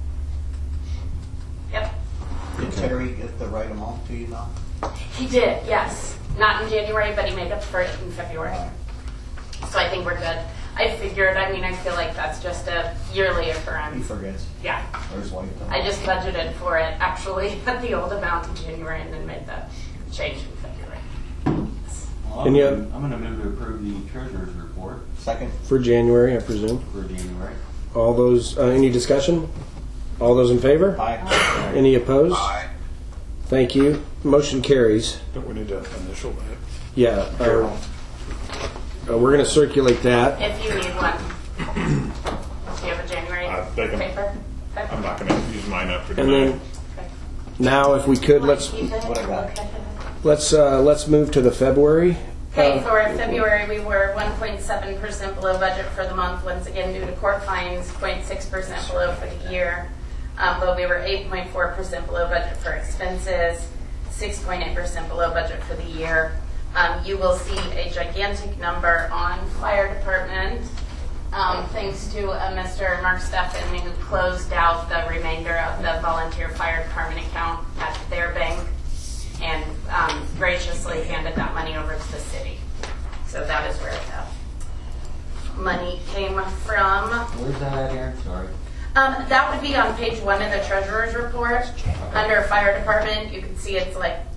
Yep. Did Terry get the right amount to you now? He did, yes. Not in January, but he made up for it in February. So I think we're good. I figured, I feel like that's just a yearly He occurrence. forgets. Yeah. Or his wife does. I just budgeted for it actually at the old amount in January and then made the change in February. Well, And you- I'm going to move to approve the treasurer's report Second. For January, I presume. for January. All those, any discussion? All those in favor? Aye. Any opposed? Aye. Thank you. Motion carries. Don't we need to initial that? Yeah, we're going to circulate that. If you need one. Do you have a January They can- paper? Okay. I'm not going to use mine up for And tonight. then now, if we could, let's Keep it. What I got? let's move to the February. Okay, for February, we were 1.7% below budget for the month, once again due to court fines, 0.6% below for the year. But we were 8.4% below budget for expenses, 6.8% below budget for the year. You will see a gigantic number on fire department, thanks to Mr. Mark Steffen, who closed out the remainder of the volunteer fire department account at their bank and graciously handed that money over to the city. So that is where the money came from. Where's that at, Aaron? Sorry. That would be on page 1 of the treasurer's report. Under fire department, you can see it's like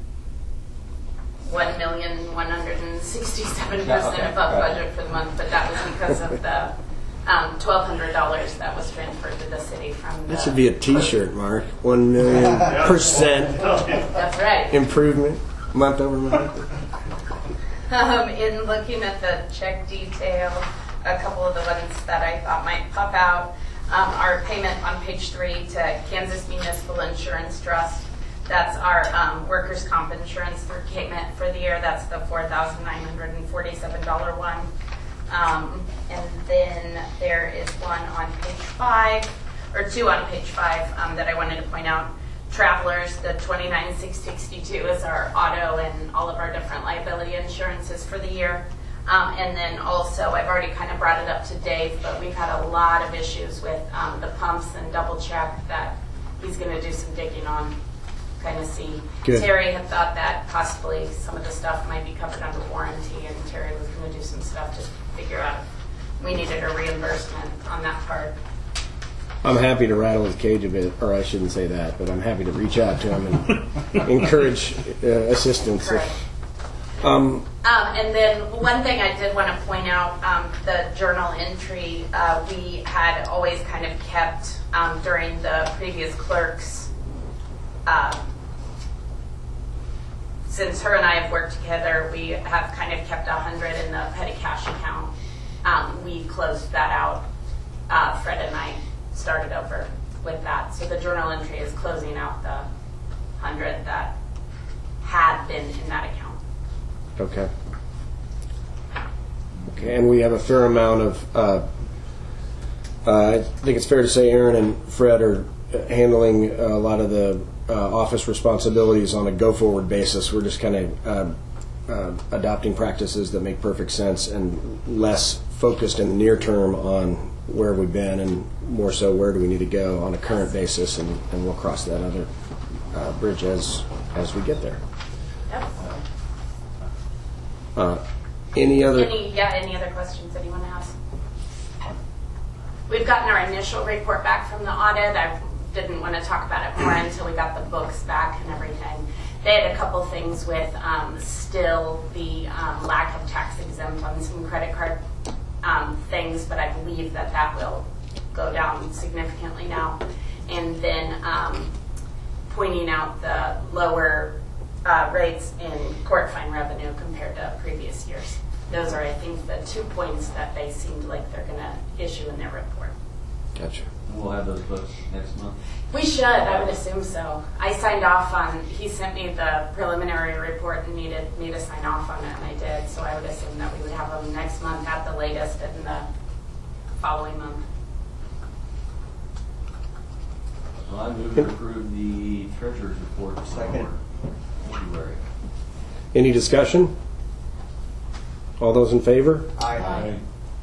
1,167% above budget for the month, but that was because of the $1,200 that was transferred to the city from the. That should be a T-shirt, Mark. 1,000,000% That's right. improvement, month over month. In looking at the check detail, a couple of the ones that I thought might pop out. our payment on page 3 to Kansas Municipal Insurance Trust. That's our workers' comp insurance through KMIT for the year. That's the $4,947 one. And then there is one on page 5, or 2 on page 5 that I wanted to point out. Travelers, the $29,662 is our auto and all of our different liability insurances for the year. And then also, I've already kind of brought it up to Dave, but we've had a lot of issues with the pumps and double check that he's going to do some digging on, kind of see. Good. Terry had thought that possibly some of the stuff might be covered under warranty, and Terry was going to do some stuff to figure out if we needed a reimbursement on that part. I'm happy to rattle his cage a bit, or I shouldn't say that, but I'm happy to reach out to him and encourage assistance. Correct. And then one thing I did want to point out, the journal entry, we had always kind of kept during the previous clerks, since her and I have worked together, we have kind of kept 100 in the petty cash account. We closed that out. Fred and I started over with that. So the journal entry is closing out the 100 that had been in that account. Okay. Okay, and we have a fair amount of, I think it's fair to say Aaron and Fred are handling a lot of the office responsibilities on a go-forward basis. We're just kind of adopting practices that make perfect sense and less focused in the near term on where we've been and more so where do we need to go on a current basis, and we'll cross that other bridge as we get there. Any other questions anyone has? We've gotten our initial report back from the audit. I didn't want to talk about it more until we got the books back and everything. They had a couple things with still the lack of tax exempt on some credit card things, but I believe that will go down significantly now. And then pointing out the lower rates in court fine revenue compared to previous years. Those are, I think, the 2 points that they seemed like they're going to issue in their report. Gotcha. We'll have those books next month. We should, I would assume so. I signed off on, he sent me the preliminary report and needed me to sign off on it, and I did, so I would assume that we would have them next month at the latest in the following month. Well, I move to approve the treasurer's report for February. Any discussion? All those in favor? Aye.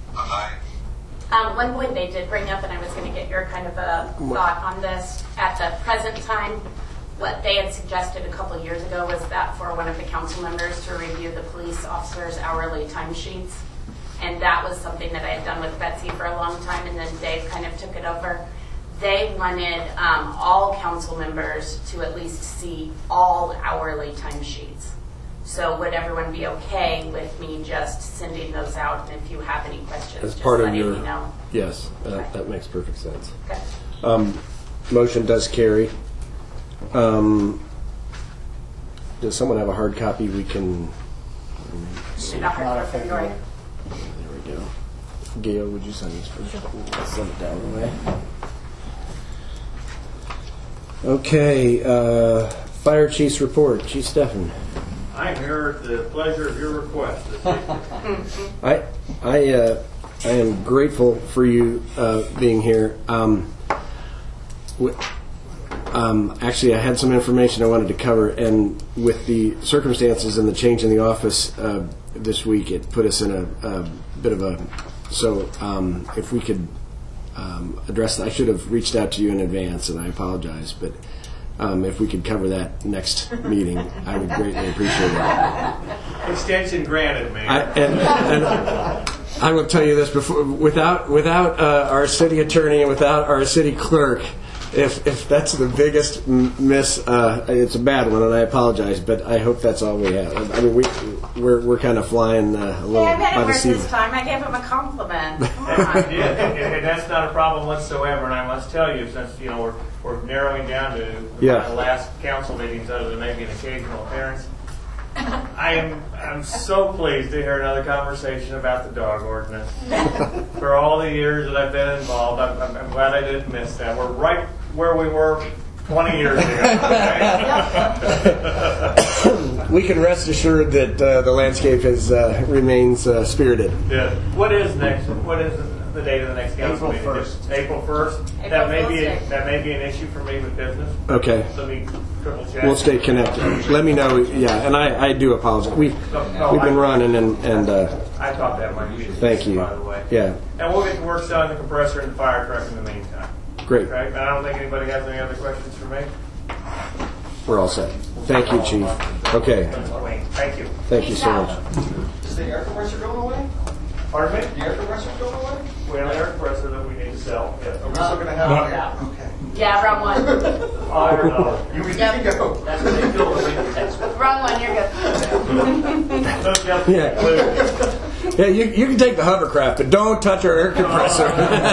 One point they did bring up, and I was going to get your kind of a thought on this. At the present time, what they had suggested a couple years ago was that for one of the council members to review the police officers' hourly timesheets. And that was something that I had done with Betsy for a long time, and then Dave kind of took it over. They wanted all council members to at least see all hourly timesheets. So would everyone be okay with me just sending those out? And if you have any questions, As just part of letting your, me know. yes, that makes perfect sense. Okay. Motion does carry. Does someone have a hard copy we can see? Not for February. There we go. Gail, would you send this first? I'll send it down the way. Okay, Fire Chief's report. Chief Stephan. I'm here at the pleasure of your request this evening. I am grateful for you being here. Actually, I had some information I wanted to cover, and with the circumstances and the change in the office this week, it put us in a bit of a. So, if we could address that, I should have reached out to you in advance, and I apologize, but. If we could cover that next meeting, I would greatly appreciate it. Extension granted, Mayor. And I will tell you this before: without our city attorney and without our city clerk, if that's the biggest miss, it's a bad one, and I apologize. But I hope that's all we have. I mean, we're kind of flying a little I met by him the seat. this time. I gave him a compliment. Come on. and that's not a problem whatsoever. And I must tell you, since we're narrowing down to Yeah. the last council meetings, other than maybe an occasional appearance, I'm so pleased to hear another conversation about the dog ordinance. For all the years that I've been involved, I'm glad I didn't miss that. We're right where we were 20 years ago. Okay? We can rest assured that the landscape remains spirited. Yeah. What is next? What is the date of the next council meeting? April 1st. April 1st. That may be an issue for me with business. Okay. Let me triple check. We'll stay connected. Let me know. Yeah, and I do apologize. We've been running and I thought that might be. Thank you. By the way. Yeah. And we'll get to work selling the compressor and the fire truck in the meantime. Great. Okay. And I don't think anybody has any other questions for me. We're all set. Thank you, Chief. Okay. Thank you. Thank you so much. Is the air compressor going away? Pardon me? The air compressor going away? We have an air compressor that we need to sell. Yeah. Are we still going to have one here? Okay. Yeah, wrong one. $500. You Yep. can go. That's what they feel when we text. Wrong one, you're good. Yeah. Yeah, you can take the hovercraft, but don't touch our air compressor.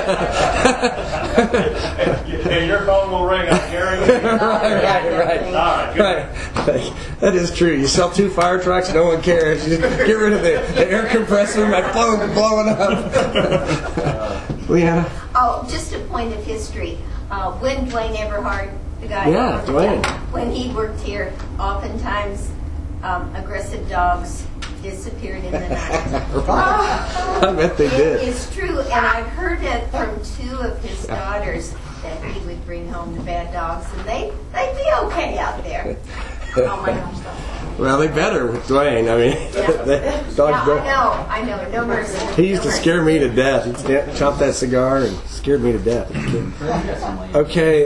And your phone will ring, I guarantee. Right. All right. That is true. You sell 2 fire trucks, no one cares. You just get rid of the air compressor, my phone's blowing up. Leanna? Oh, just a point of history. When Dwayne Everhart, the guy, Yeah, Dwayne. when he worked here, oftentimes aggressive dogs disappeared in the night. I bet they did. It's true, and I've heard it from 2 of his daughters that he would bring home the bad dogs, and they'd be okay out there. Oh my gosh. Well, they better with Dwayne. I mean, dogs don't. I know, no mercy. He used to scare me to death. He'd chop that cigar and scared me to death. Okay,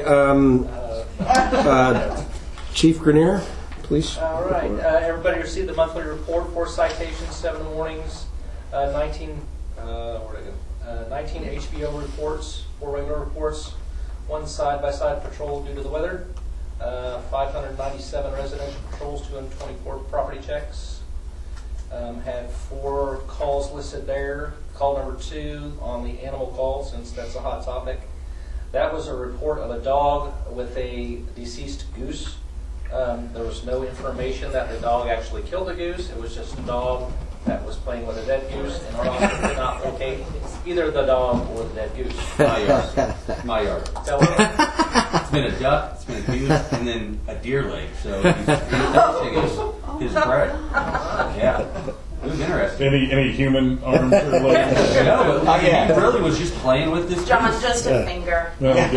Chief Grenier, please. All right. Everybody received the monthly report, 4 citations, 7 warnings, 19 HBO reports, 4 regular reports, 1 side-by-side patrol due to the weather, 597 residential patrols, 224 property checks. Had 4 calls listed there. Call number 2 on the animal call, since that's a hot topic. That was a report of a dog with a deceased goose. There was no information that the dog actually killed the goose. It was just a dog that was playing with a dead goose, and our officer did not locate either the dog or the dead goose. My yard. My yard. It's been a duck, it's been a goose, and then a deer leg. So he's testing his prey. Yeah. It was interesting. Any human arms or legs? No, he really was just playing with this John, goose. just a finger.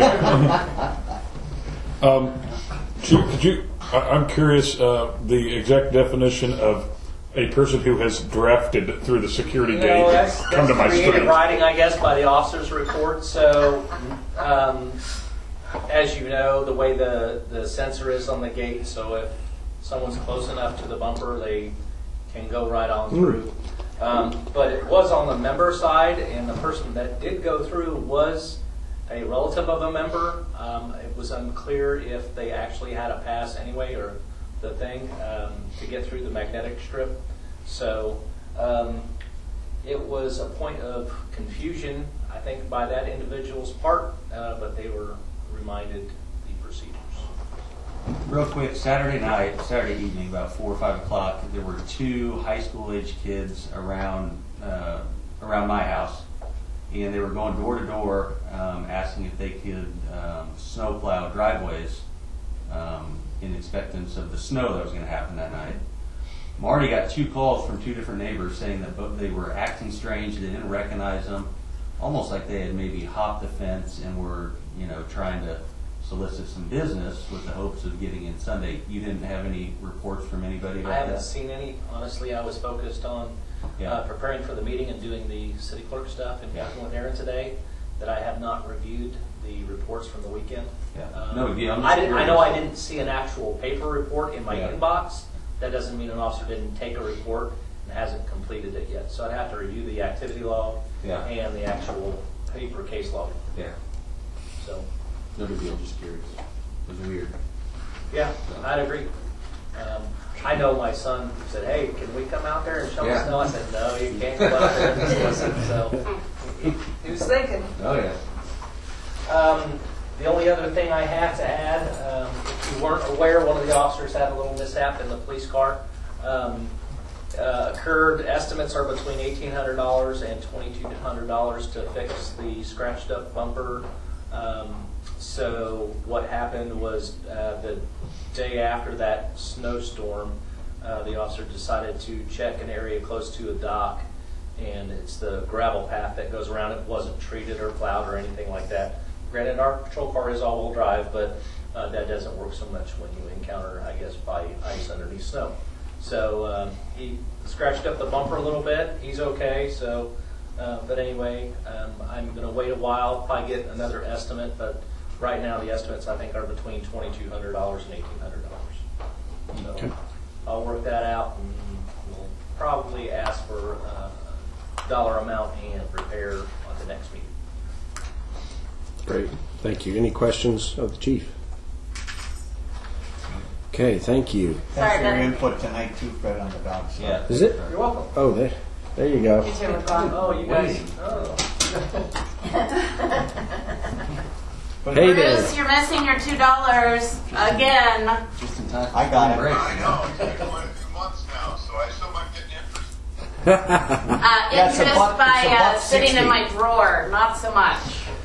I'm curious, the exact definition of a person who has drafted through the security gate come to my creative street. writing, I guess, by the officer's report. So, as you know, the way the sensor is on the gate, so if someone's close enough to the bumper, they can go right on through. But it was on the member side, and the person that did go through was a relative of a member. It was unclear if they actually had a pass anyway, or the thing to get through the magnetic strip. So it was a point of confusion, I think, by that individual's part, but they were reminded the procedures. Real quick, Saturday evening, about 4 or 5 o'clock, there were 2 high school age kids around my house, and they were going door to door, asking if they could snowplow driveways in expectance of the snow that was going to happen that night. Marty got 2 calls from 2 different neighbors saying that both they were acting strange, they didn't recognize them, almost like they had maybe hopped the fence and were, trying to solicit some business with the hopes of getting in Sunday. You didn't have any reports from anybody about I haven't that? seen any. Honestly, I was focused on preparing for the meeting and doing the city clerk stuff and working with Aaron today, that I have not reviewed the reports from the weekend. No big deal. I know I didn't see an actual paper report in my inbox. That doesn't mean an officer didn't take a report and hasn't completed it yet. So I'd have to review the activity log and the actual paper case log. Yeah. So. No big deal, just curious. It was weird. Yeah, I'd agree. I know my son said, "Hey, can we come out there and show the snow?" I said, "No, you can't go out there and just listen." So he was thinking. Oh yeah. The only other thing I have to add, if you weren't aware, one of the officers had a little mishap in the police car. occurred. Estimates are between $1,800 and $2,200 to fix the scratched up bumper. So what happened was the day after that snowstorm, the officer decided to check an area close to a dock, and it's the gravel path that goes around. It wasn't treated or plowed or anything like that. Granted, our patrol car is all-wheel drive, but that doesn't work so much when you encounter, I guess, by ice underneath snow. So he scratched up the bumper a little bit. He's okay. So, but anyway, I'm going to wait a while, probably get another estimate. But right now, the estimates I think are between $2,200 and $1,800. So Okay. I'll work that out, and we'll probably ask for dollar amount and repair on the next meeting. Great, thank you. Any questions of the chief? Okay, thank you. Thanks for your input tonight too, Fred, on the dogs. Yeah. Is it? You're welcome. Oh, there you go. You two were gone. Oh, you guys. Hey there. Bruce, you're missing your $2 again. Just in time. I got it. I know, it's been going 2 months now, so I assume I'm getting interest. Interest it's a by buck sitting 60. in my drawer, not so much.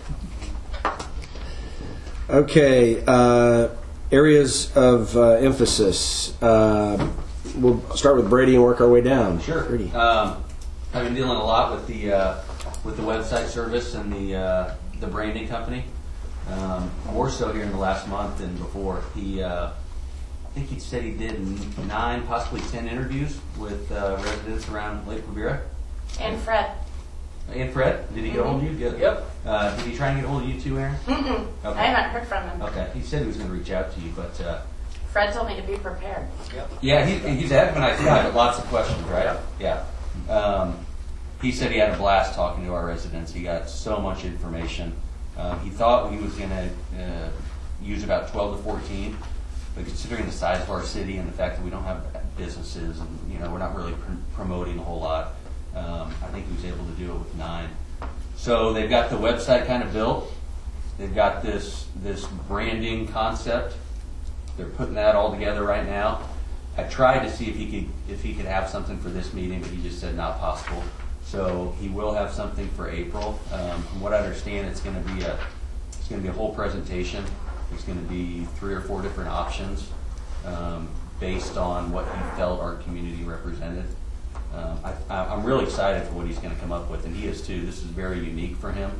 Okay, areas of emphasis. We'll start with Brady and work our way down. Sure. Brady. I've been dealing a lot with the website service and the branding company. More so here in the last month than before. I think he said he did 9, possibly 10 interviews with residents around Lake Riviera. And Fred. And Fred, did he get a hold of you? Good. Yep. Did he try and get a hold of you too, Aaron? Mm-mm. Okay. I haven't heard from him. Okay. He said he was going to reach out to you, but Fred told me to be prepared. Yep. yeah, he's a heck of a nice guy, but lots of questions, right? Yeah. He said he had a blast talking to our residents. He got so much information. He thought he was going to use about 12 to 14, but considering the size of our city and the fact that we don't have businesses and we're not really promoting a whole lot, I think he was able to do it with 9. So they've got the website kind of built. They've got this branding concept. They're putting that all together right now. I tried to see if he could have something for this meeting, but he just said not possible. So he will have something for April. From what I understand, it's going to be a whole presentation. There's going to be 3 or 4 different options based on what he felt our community represented. I'm really excited for what he's going to come up with, and he is too. This is very unique for him.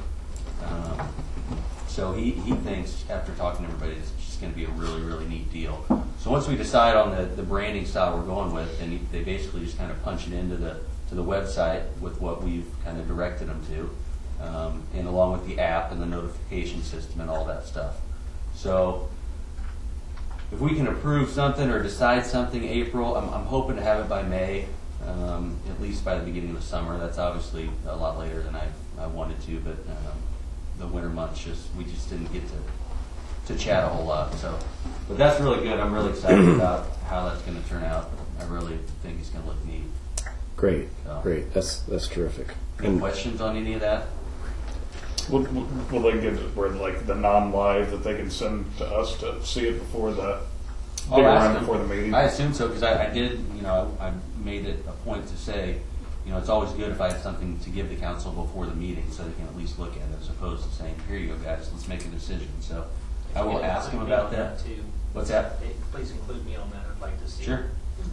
So he thinks, after talking to everybody, it's just going to be a really, really neat deal. So once we decide on the branding style we're going with, then they basically just kind of punch it into the website with what we've kind of directed them to, and along with the app and the notification system and all that stuff. So if we can approve something or decide something April, I'm hoping to have it by May, at least by the beginning of the summer. That's obviously a lot later than I wanted to, but the winter months we just didn't get to chat a whole lot. So, but that's really good. I'm really excited about how that's going to turn out. I really think it's going to look neat. Great, So. great. That's terrific. Any questions on any of that? Will they get like the non-live that they can send to us to see it before the before the meeting? I assume so, because I did. I made it a point to say, it's always good if I have something to give the council before the meeting, so they can at least look at it, as opposed to saying, "Here you go, guys, let's make a decision." So I will ask him about that. Too. What's that? Please include me on that. I'd like to see. Sure.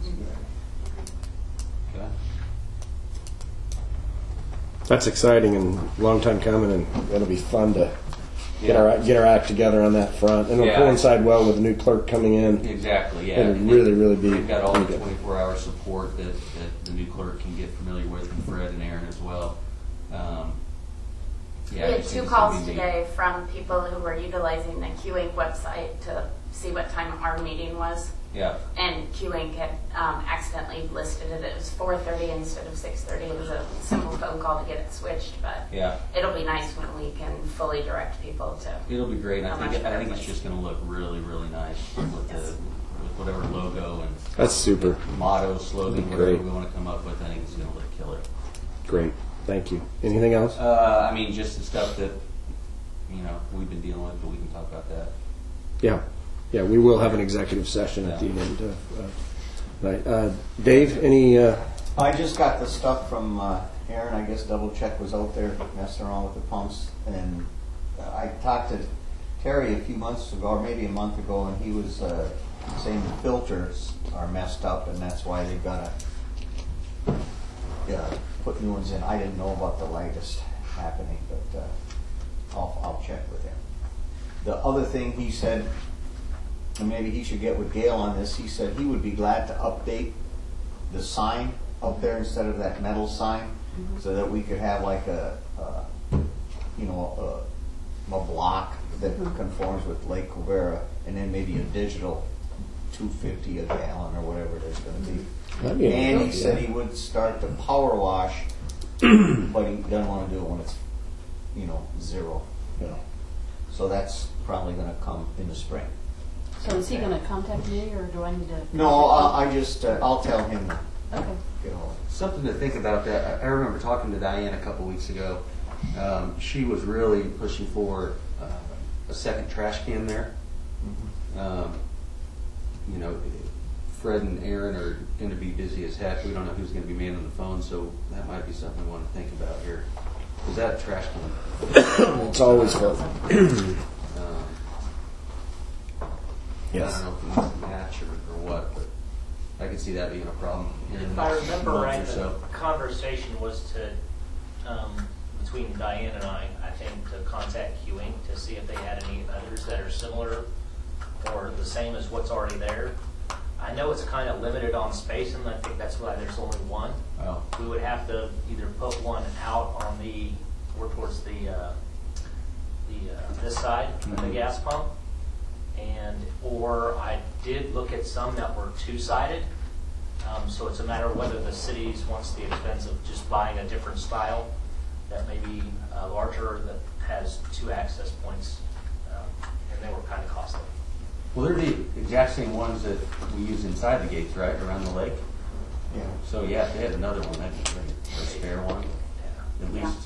Okay. That's exciting and long time coming, and it'll be fun to get our act together on that front. And it'll coincide well with the new clerk coming in. Exactly. Yeah. It'll really be. They've got all the 24-hour support that the new clerk can get familiar with, and Fred and Aaron as well. We had 2 calls today from people who were utilizing the QInc website to see what time our meeting was. Yeah. And QInc had accidentally listed it. It was 4:30 instead of 6:30. It was a simple phone call to get it switched, but it'll be nice when we can fully direct people to. It'll be great. I think it's place. just going to look really, really nice with with whatever logo and That's super. Motto, slogan, whatever Great. we want to come up with. I think it's going to look killer. Great. Thank you. Anything else? I mean, just the stuff that we've been dealing with, but we can talk about that. Yeah, we will have an executive session at the end Right. Dave, any? I just got the stuff from Aaron. I guess Double Check was out there messing around with the pumps, and I talked to Terry a few months ago, or maybe a month ago, and he was saying the filters are messed up, and that's why they've got to put new ones in. I didn't know about the latest happening, but I'll check with him. The other thing he said, and maybe he should get with Gail on this, he said he would be glad to update the sign up there instead of that metal sign, so that we could have like a block that conforms with Lake Covera, and then maybe a digital $2.50 a gallon or whatever it is going to be. And he said he would start the power wash, but he doesn't want to do it when it's zero. So that's probably going to come in the spring. So is he going to contact me, or do I need to? No, I'll tell him. Okay. Something to think about that. I remember talking to Diane a couple weeks ago. She was really pushing for a second trash can there. Fred and Aaron are going to be busy as heck. We don't know who's going to be manning the phone, so that might be something we want to think about here. Is that a trash can? It's always fun. Yes. I don't know if it's a match or what, but I could see that being a problem. If I remember right, so. the conversation was to, between Diane and I think, to contact Q-Inc. to see if they had any others that are similar or the same as what's already there. I know it's kind of limited on space, and I think that's why there's only one. Oh. We would have to either put one out on more towards this side of the gas pump, or I did look at some that were two-sided. So it's a matter of whether the city wants the expense of just buying a different style that may be larger, that has two access points, and they were kind of costly. Well, they're the exact same ones that we use inside the gates, right, around the lake? Yeah. So, yeah, if they had another one, that'd be great. Or a spare one, at least,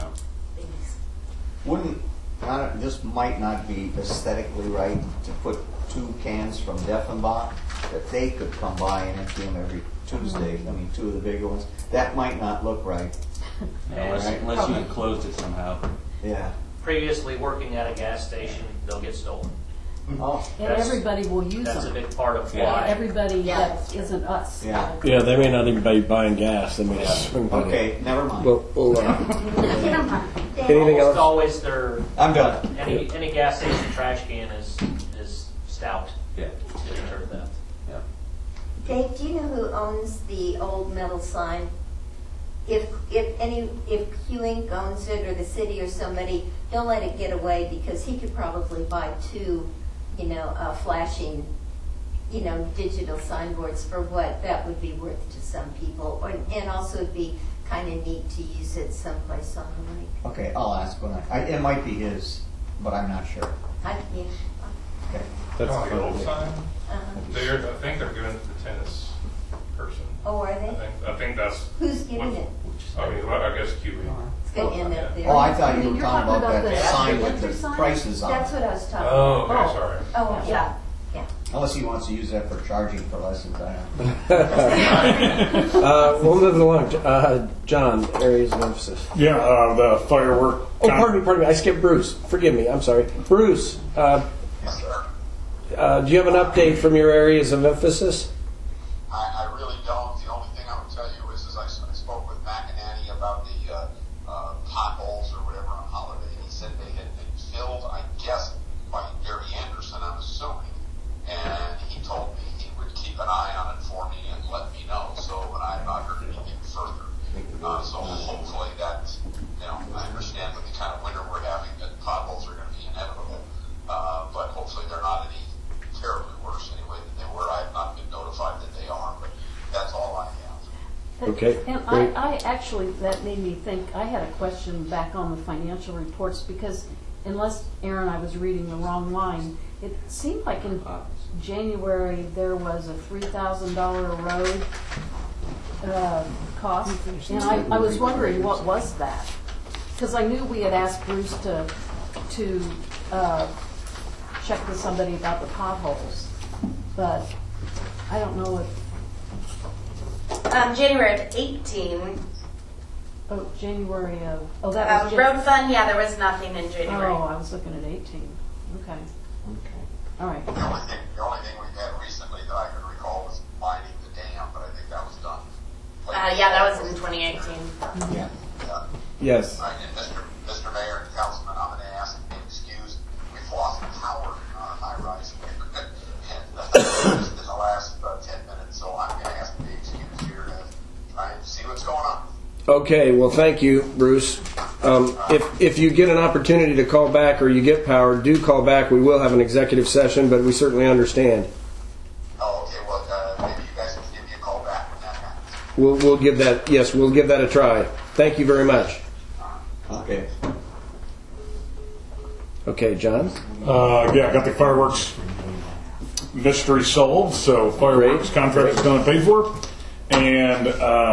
This might not be aesthetically right to put 2 cans from Deffenbach that they could come by and empty them every Tuesday. I mean, 2 of the bigger ones. That might not look right. Unless you enclosed it somehow. Yeah. Previously working at a gas station, they'll get stolen. Oh. And everybody will use That's them. a big part of why. Everybody that isn't us. Yeah. Yeah, they may not even be buying gas. They may swing by. Okay, never mind. We'll, anything Almost else? always their. I'm done. Any gas station trash can is stout. Yeah. To deter theft. Yeah. Dave, do you know who owns the old metal sign? If Q-Inc. owns it, or the city or somebody, don't let it get away, because he could probably buy 2, flashing, digital signboards for what that would be worth to some people, and also it'd be kind of neat to use it someplace on the lake. Okay, I'll ask when it might be his, but I'm not sure. Yeah. Okay. That's the old sign. Uh-huh. I think they're giving it to the tennis person. Oh, are they? I think that's. Who's giving it? I mean, I guess QE. It's going to end up there. Oh, I thought you were You're talking talking about about that the sign with entry the sign? prices on it. That's what I was talking about. Oh, okay, sorry. Oh, yeah. Unless he wants to use that for charging for lessons, I We'll move along. John, areas of emphasis. Yeah, the firework. Oh, pardon me. I skipped Bruce. Forgive me. I'm sorry. Bruce, do you have an update from your areas of emphasis? I really don't. The only thing I would tell you is I spoke with McInerney about the potholes or whatever on Holiday, and he said they had been filled, I guess, by Gary Anderson, I'm assuming. And he told me he would keep an eye on it for me and let me know. So when I have not heard anything further, so hopefully that, I understand with the kind of winter we're having that potholes are going to be inevitable, but hopefully they're not any terribly worse anyway than they were. I have not been notified that they are, but that's all I have. Okay. And great. I actually, that made me think, I had a question back on the financial reports, because unless, Aaron, I was reading the wrong line, it seemed like in January there was a $3,000 road cost, and I was wondering what was that, because I knew we had asked Bruce to check with somebody about the potholes, but I don't know if January of 18. Oh, January of, oh, that was Road fund, yeah, there was nothing in January. Oh, I was looking at 18. Okay. All right. The only thing we've had recently that I can recall was lining the dam, but I think that was done. Yeah, that was in 2018. Yeah. Yes. And Mr. Mayor and Councilman, I'm going to ask to be excused. We've lost power in our high rise and just in the last 10 minutes, so I'm going to ask to be excused here to try and see what's going on. Okay, well, thank you, Bruce. If you get an opportunity to call back or you get power, do call back. We will have an executive session, but we certainly understand. Oh, okay. Well, maybe you guys can give me a call back when that happens. We'll give that. Yes, we'll give that a try. Thank you very much. Okay. Okay, John. Yeah, I got the fireworks mystery solved. So fireworks contract is done and paid for, and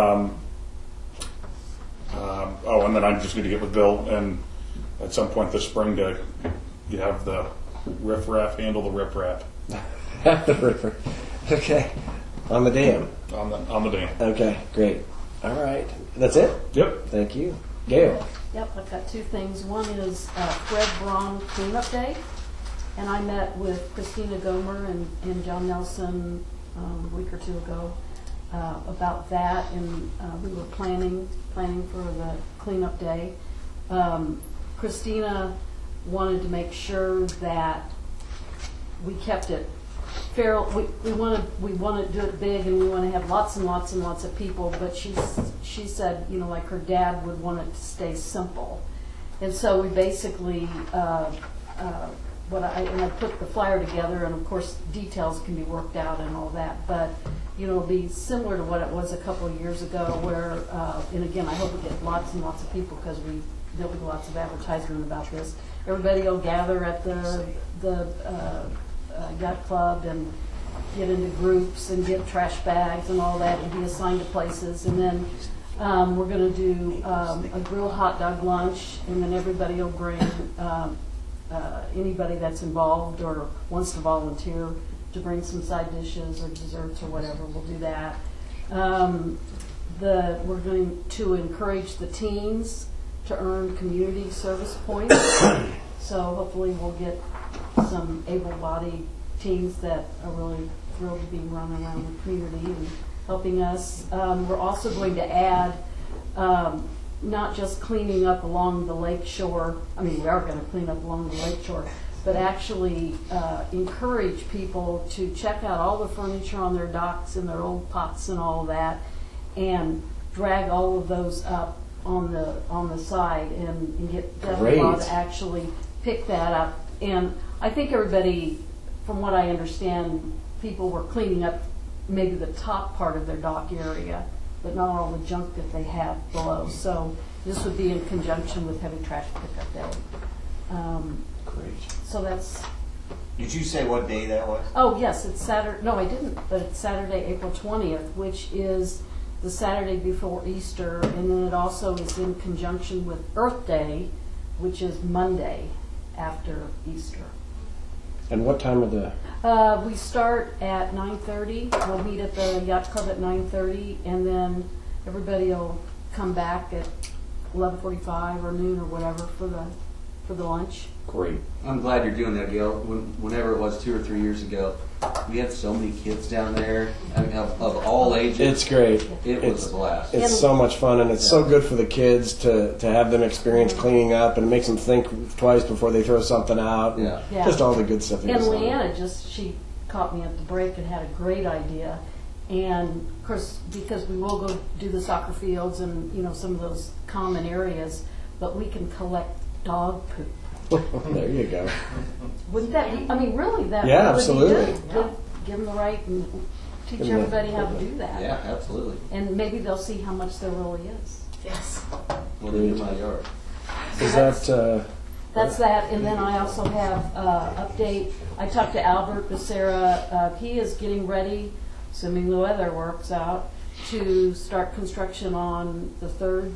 oh, and then I just need to get with Bill and at some point this spring to have the riffraff handle the riprap. The riffraff. Okay. On the dam. On the dam. Okay, great. All right. That's it? Yep. Thank you. Gail. Yep, I've got two things. One is Fred Braun Cleanup Day, and I met with Christina Gomer and John Nelson a week or two ago about that, and we were planning for the cleanup day. Christina wanted to make sure that we kept it fair. We want to do it big, and we want to have lots and lots and lots of people. But she said, you know, like her dad would want it to stay simple, and so we basically I put the flyer together, and of course details can be worked out and all that, but you know, it'll be similar to what it was a couple of years ago, where and again, I hope we get lots and lots of people because there'll be lots of advertisement about this. Everybody will gather at the yacht club and get into groups and get trash bags and all that and be assigned to places, and then we're going to do a grilled hot dog lunch, and then everybody will bring anybody that's involved or wants to volunteer to bring some side dishes or desserts or whatever. We'll do that. We're going to encourage the teens to earn community service points. So hopefully we'll get some able-bodied teens that are really thrilled to be running around the community and helping us. We're also going to add not just cleaning up along the lake shore. I mean, we are going to clean up along the lake shore, but actually encourage people to check out all the furniture on their docks and their old pots and all that, and drag all of those up on the side and get Deborah to actually pick that up. And I think everybody, from what I understand, people were cleaning up maybe the top part of their dock area, but not all the junk that they have below. So this would be in conjunction with Heavy Trash Pickup Day. Great. So that's... Did you say what day that was? Oh, yes, it's Saturday. No, I didn't, but it's Saturday, April 20th, which is the Saturday before Easter, and then it also is in conjunction with Earth Day, which is Monday after Easter. And what time of the... We start at 9:30. We'll meet at the yacht club at 9:30, and then everybody will come back at 11:45 or noon or whatever for the lunch. Great. I'm glad you're doing that, Gail. Whenever it was 2 or 3 years ago, we had so many kids down there, I mean, of all ages. It's great. It was a blast. It's so much fun, and it's so good for the kids to have them experience cleaning up, and it makes them think twice before they throw something out. And just all the good stuff. And Leanna she caught me at the break and had a great idea. And of course, because we will go do the soccer fields and some of those common areas, but we can collect dog poop. There you go. Wouldn't that be, I mean, really, that would absolutely. be good. Give them the right and teach everybody how to do that. Yeah, absolutely. And maybe they'll see how much there really is. Yes. Well, they're in my yard. Is that... That's that, and then I also have update. I talked to Albert Becerra. He is getting ready, assuming the weather works out, to start construction on the third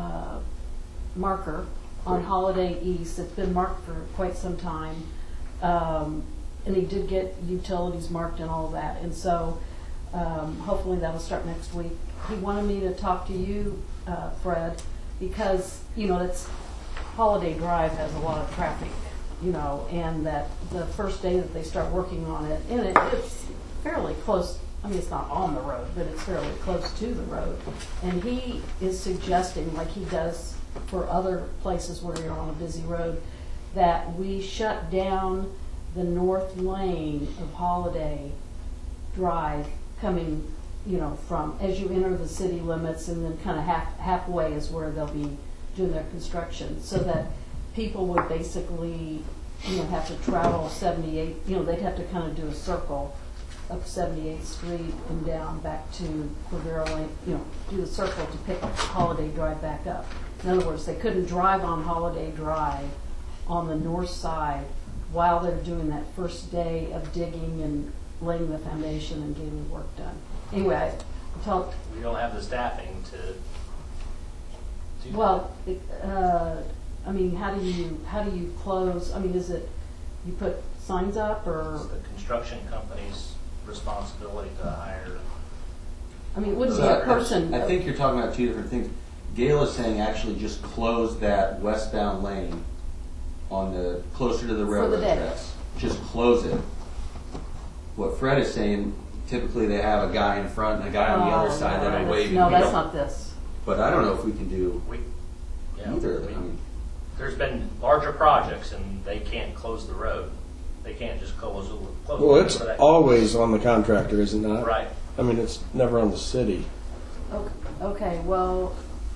marker on Holiday East. It's been marked for quite some time, and he did get utilities marked and all that. And so Hopefully that'll start next week. He wanted me to talk to you, Fred, because, you know, it's Holiday Drive has a lot of traffic, you know, and that the first day that they start working on it, and it's fairly close. I mean, it's not on the road, but it's fairly close to the road. And he is suggesting, like he does for other places where you're on a busy road, that we shut down the north lane of Holiday Drive coming, you know, from as you enter the city limits, and then kind of halfway is where they'll be doing their construction, so that people would basically, you know, have to travel 78, you know, they'd have to kind of do a circle up 78th Street and down back to Quivira Lane, you know, do the circle to pick Holiday Drive back up. In other words, they couldn't drive on Holiday Drive on the north side while they're doing that first day of digging and laying the foundation and getting the work done. Anyway, I talked. We don't have the staffing to do well, I mean, how do you close? I mean, is it you put signs up, or it's the construction company's responsibility to hire? I mean, it wouldn't be a person. I think you're talking about two different things. Gail is saying actually just close that westbound lane on the closer to the railroad tracks. Just close it. What Fred is saying, typically they have a guy in front and a guy on the other side that are waving. No, that's not this. But I don't know if we can do either of them. There's been larger projects and they can't close the road. They can't just close the road. Well, it's always on the contractor, is it not? Right. I mean, it's never on the city. Okay, well,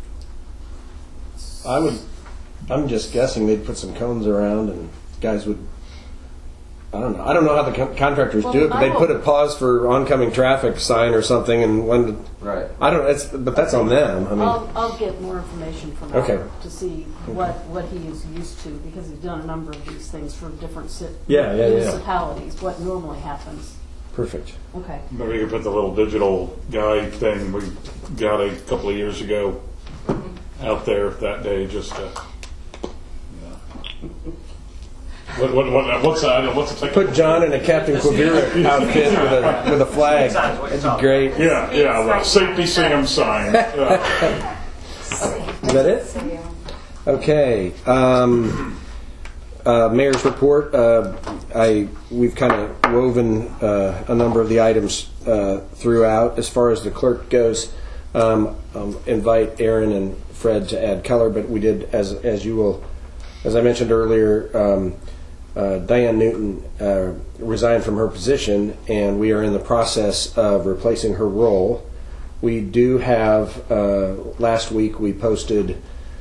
I'm just guessing they'd put some cones around and guys would, I don't know how the contractors do it, but they'd put a pause for oncoming traffic sign or something, and when, right. I don't know, but that's on them. I mean, I'll get more information from Albert to see what he is used to, because he's done a number of these things for different municipalities, what normally happens. Perfect. Okay. Maybe you could put the little digital guide thing we got a couple of years ago out there that day, just to, what's the put John in a Captain Quivira outfit with a flag. That'd be great. Yeah, the safety Sam sign. Is that it? Okay. Mayor's report. We've kind of woven a number of the items throughout. As far as the clerk goes, invite Aaron and Fred to add color, but we did, as I mentioned earlier, Diane Newton resigned from her position, and we are in the process of replacing her role. We do have, last week we posted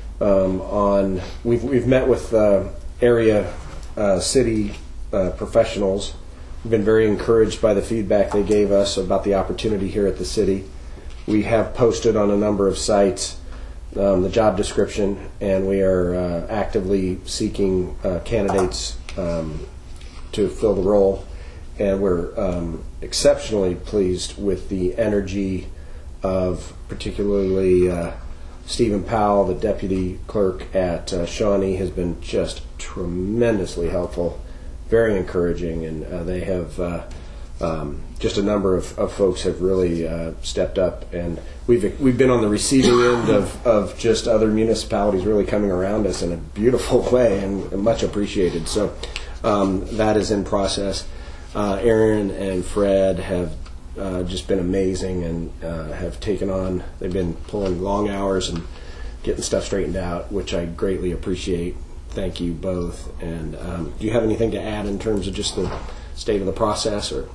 we've met with area city professionals. We've been very encouraged by the feedback they gave us about the opportunity here at the city. We have posted on a number of sites the job description, and we are actively seeking candidates to fill the role. And we're exceptionally pleased with the energy of particularly Stephen Powell, the deputy clerk at Shawnee, has been just tremendously helpful, very encouraging, and they have just a number of folks have really stepped up, and we've been on the receiving end of just other municipalities really coming around us in a beautiful way, and much appreciated. So that is in process. Aaron and Fred have just been amazing, and have taken on. They've been pulling long hours and getting stuff straightened out, which I greatly appreciate. Thank you both. And do you have anything to add in terms of just the state of the process, or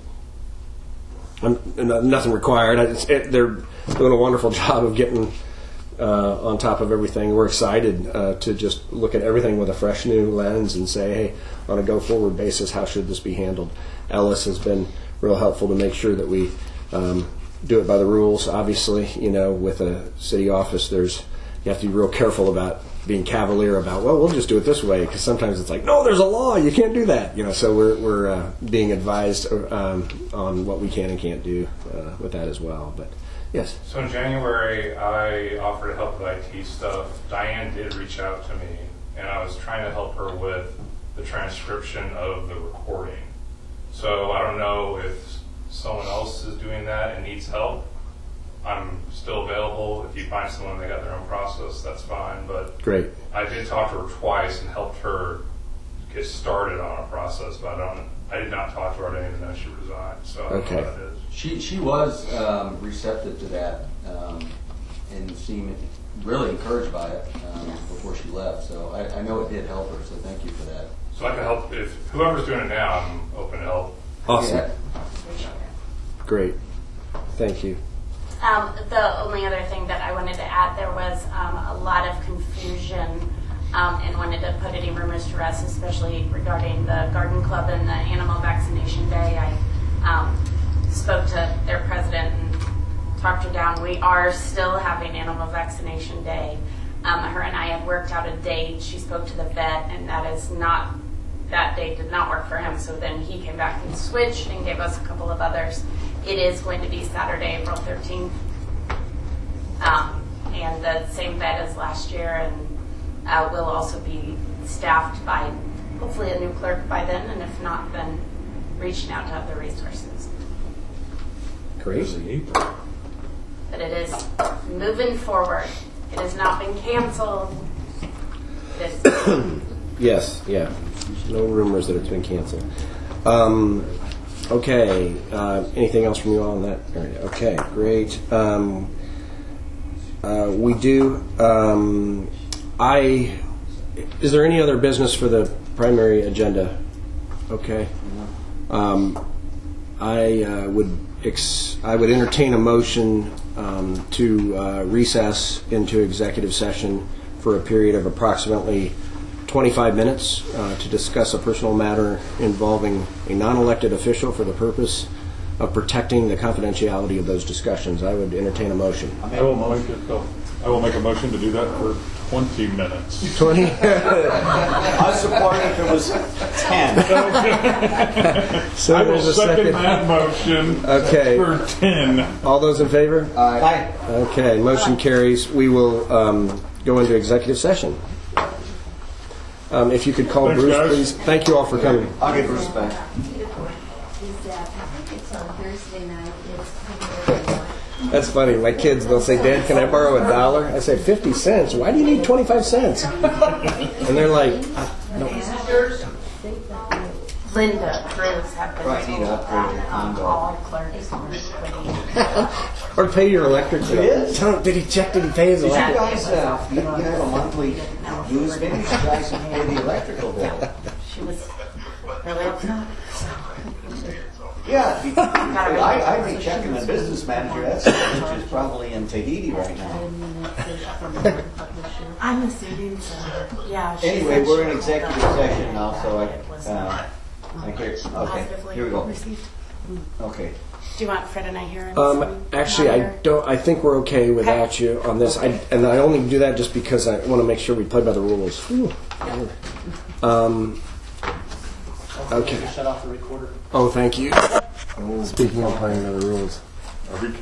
nothing required? They're doing a wonderful job of getting on top of everything. We're excited to just look at everything with a fresh new lens and say, hey, on a go-forward basis, how should this be handled? Ellis has been real helpful to make sure that we do it by the rules. Obviously, with a city office, you have to be real careful about being cavalier about, well, we'll just do it this way, because sometimes it's like, no, there's a law, you can't do that. So we're being advised on what we can and can't do with that as well. But yes. So in January, I offered to help with IT stuff. Diane did reach out to me, and I was trying to help her with the transcription of the recording. So I don't know if someone else is doing that and needs help, I'm still available. If you find someone that got their own process, that's fine. But Great. I did talk to her twice and helped her get started on a process, but I did not talk to her. I didn't even know she resigned. So I don't know what that is. She was receptive to that and seemed really encouraged by it before she left. So I know it did help her. So thank you for that. So I can help if whoever's doing it now. I'm open to help. Awesome. Yeah. Great. Thank you. The only other thing that I wanted to add, there was a lot of confusion and wanted to put any rumors to rest, especially regarding the Garden Club and the Animal Vaccination Day. I spoke to their president and talked her down. We are still having Animal Vaccination Day. Her and I had worked out a date. She spoke to the vet, and that date did not work for him. So then he came back and switched and gave us a couple of others. It is going to be Saturday, April 13th, and the same vet as last year, and will also be staffed by hopefully a new clerk by then, and if not, then reaching out to other resources. Crazy. But it is moving forward. It has not been canceled. Yes, yeah. No rumors that it's been canceled. Okay. Anything else from you all in that area? Okay, great. We do. Is there any other business for the primary agenda? Okay. I would entertain a motion to recess into executive session for a period of approximately 25 minutes to discuss a personal matter involving a non-elected official for the purpose of protecting the confidentiality of those discussions. I would entertain a motion. I will make a motion to do that for 20 minutes. 20? I support it if it was 10. So I will there's a second that motion for 10. All those in favor? Aye. Okay, motion carries. We will go into executive session. If you could call Thanks, Bruce, guys. please. Thank you all for coming. I'll give Bruce back. I think it's on Thursday night. That's funny. My kids, they'll say, Dad, can I borrow $1? I say, 50 cents? Why do you need 25 cents? And they're like, no. Linda Cruz had been Right, need to upgrade your condo. all clerks were quitting. Or pay your electric bill. Tell him, did he pay his Did you electric bill? guys, you have a monthly dues finish? You guys pay the electrical bill. She was really upset. Yeah, I'd be checking the business manager, which is probably in Tahiti right now. I'm assuming so. Yeah. she Anyway, said we're she in was executive like, session now, so it was not okay, here we go. received. Okay. Do you want Fred and I here? Actually, I don't. I think we're okay without you on this. And I only do that just because I want to make sure we play by the rules. Okay. Shut off the recorder. Oh, thank you. Speaking of playing by the rules.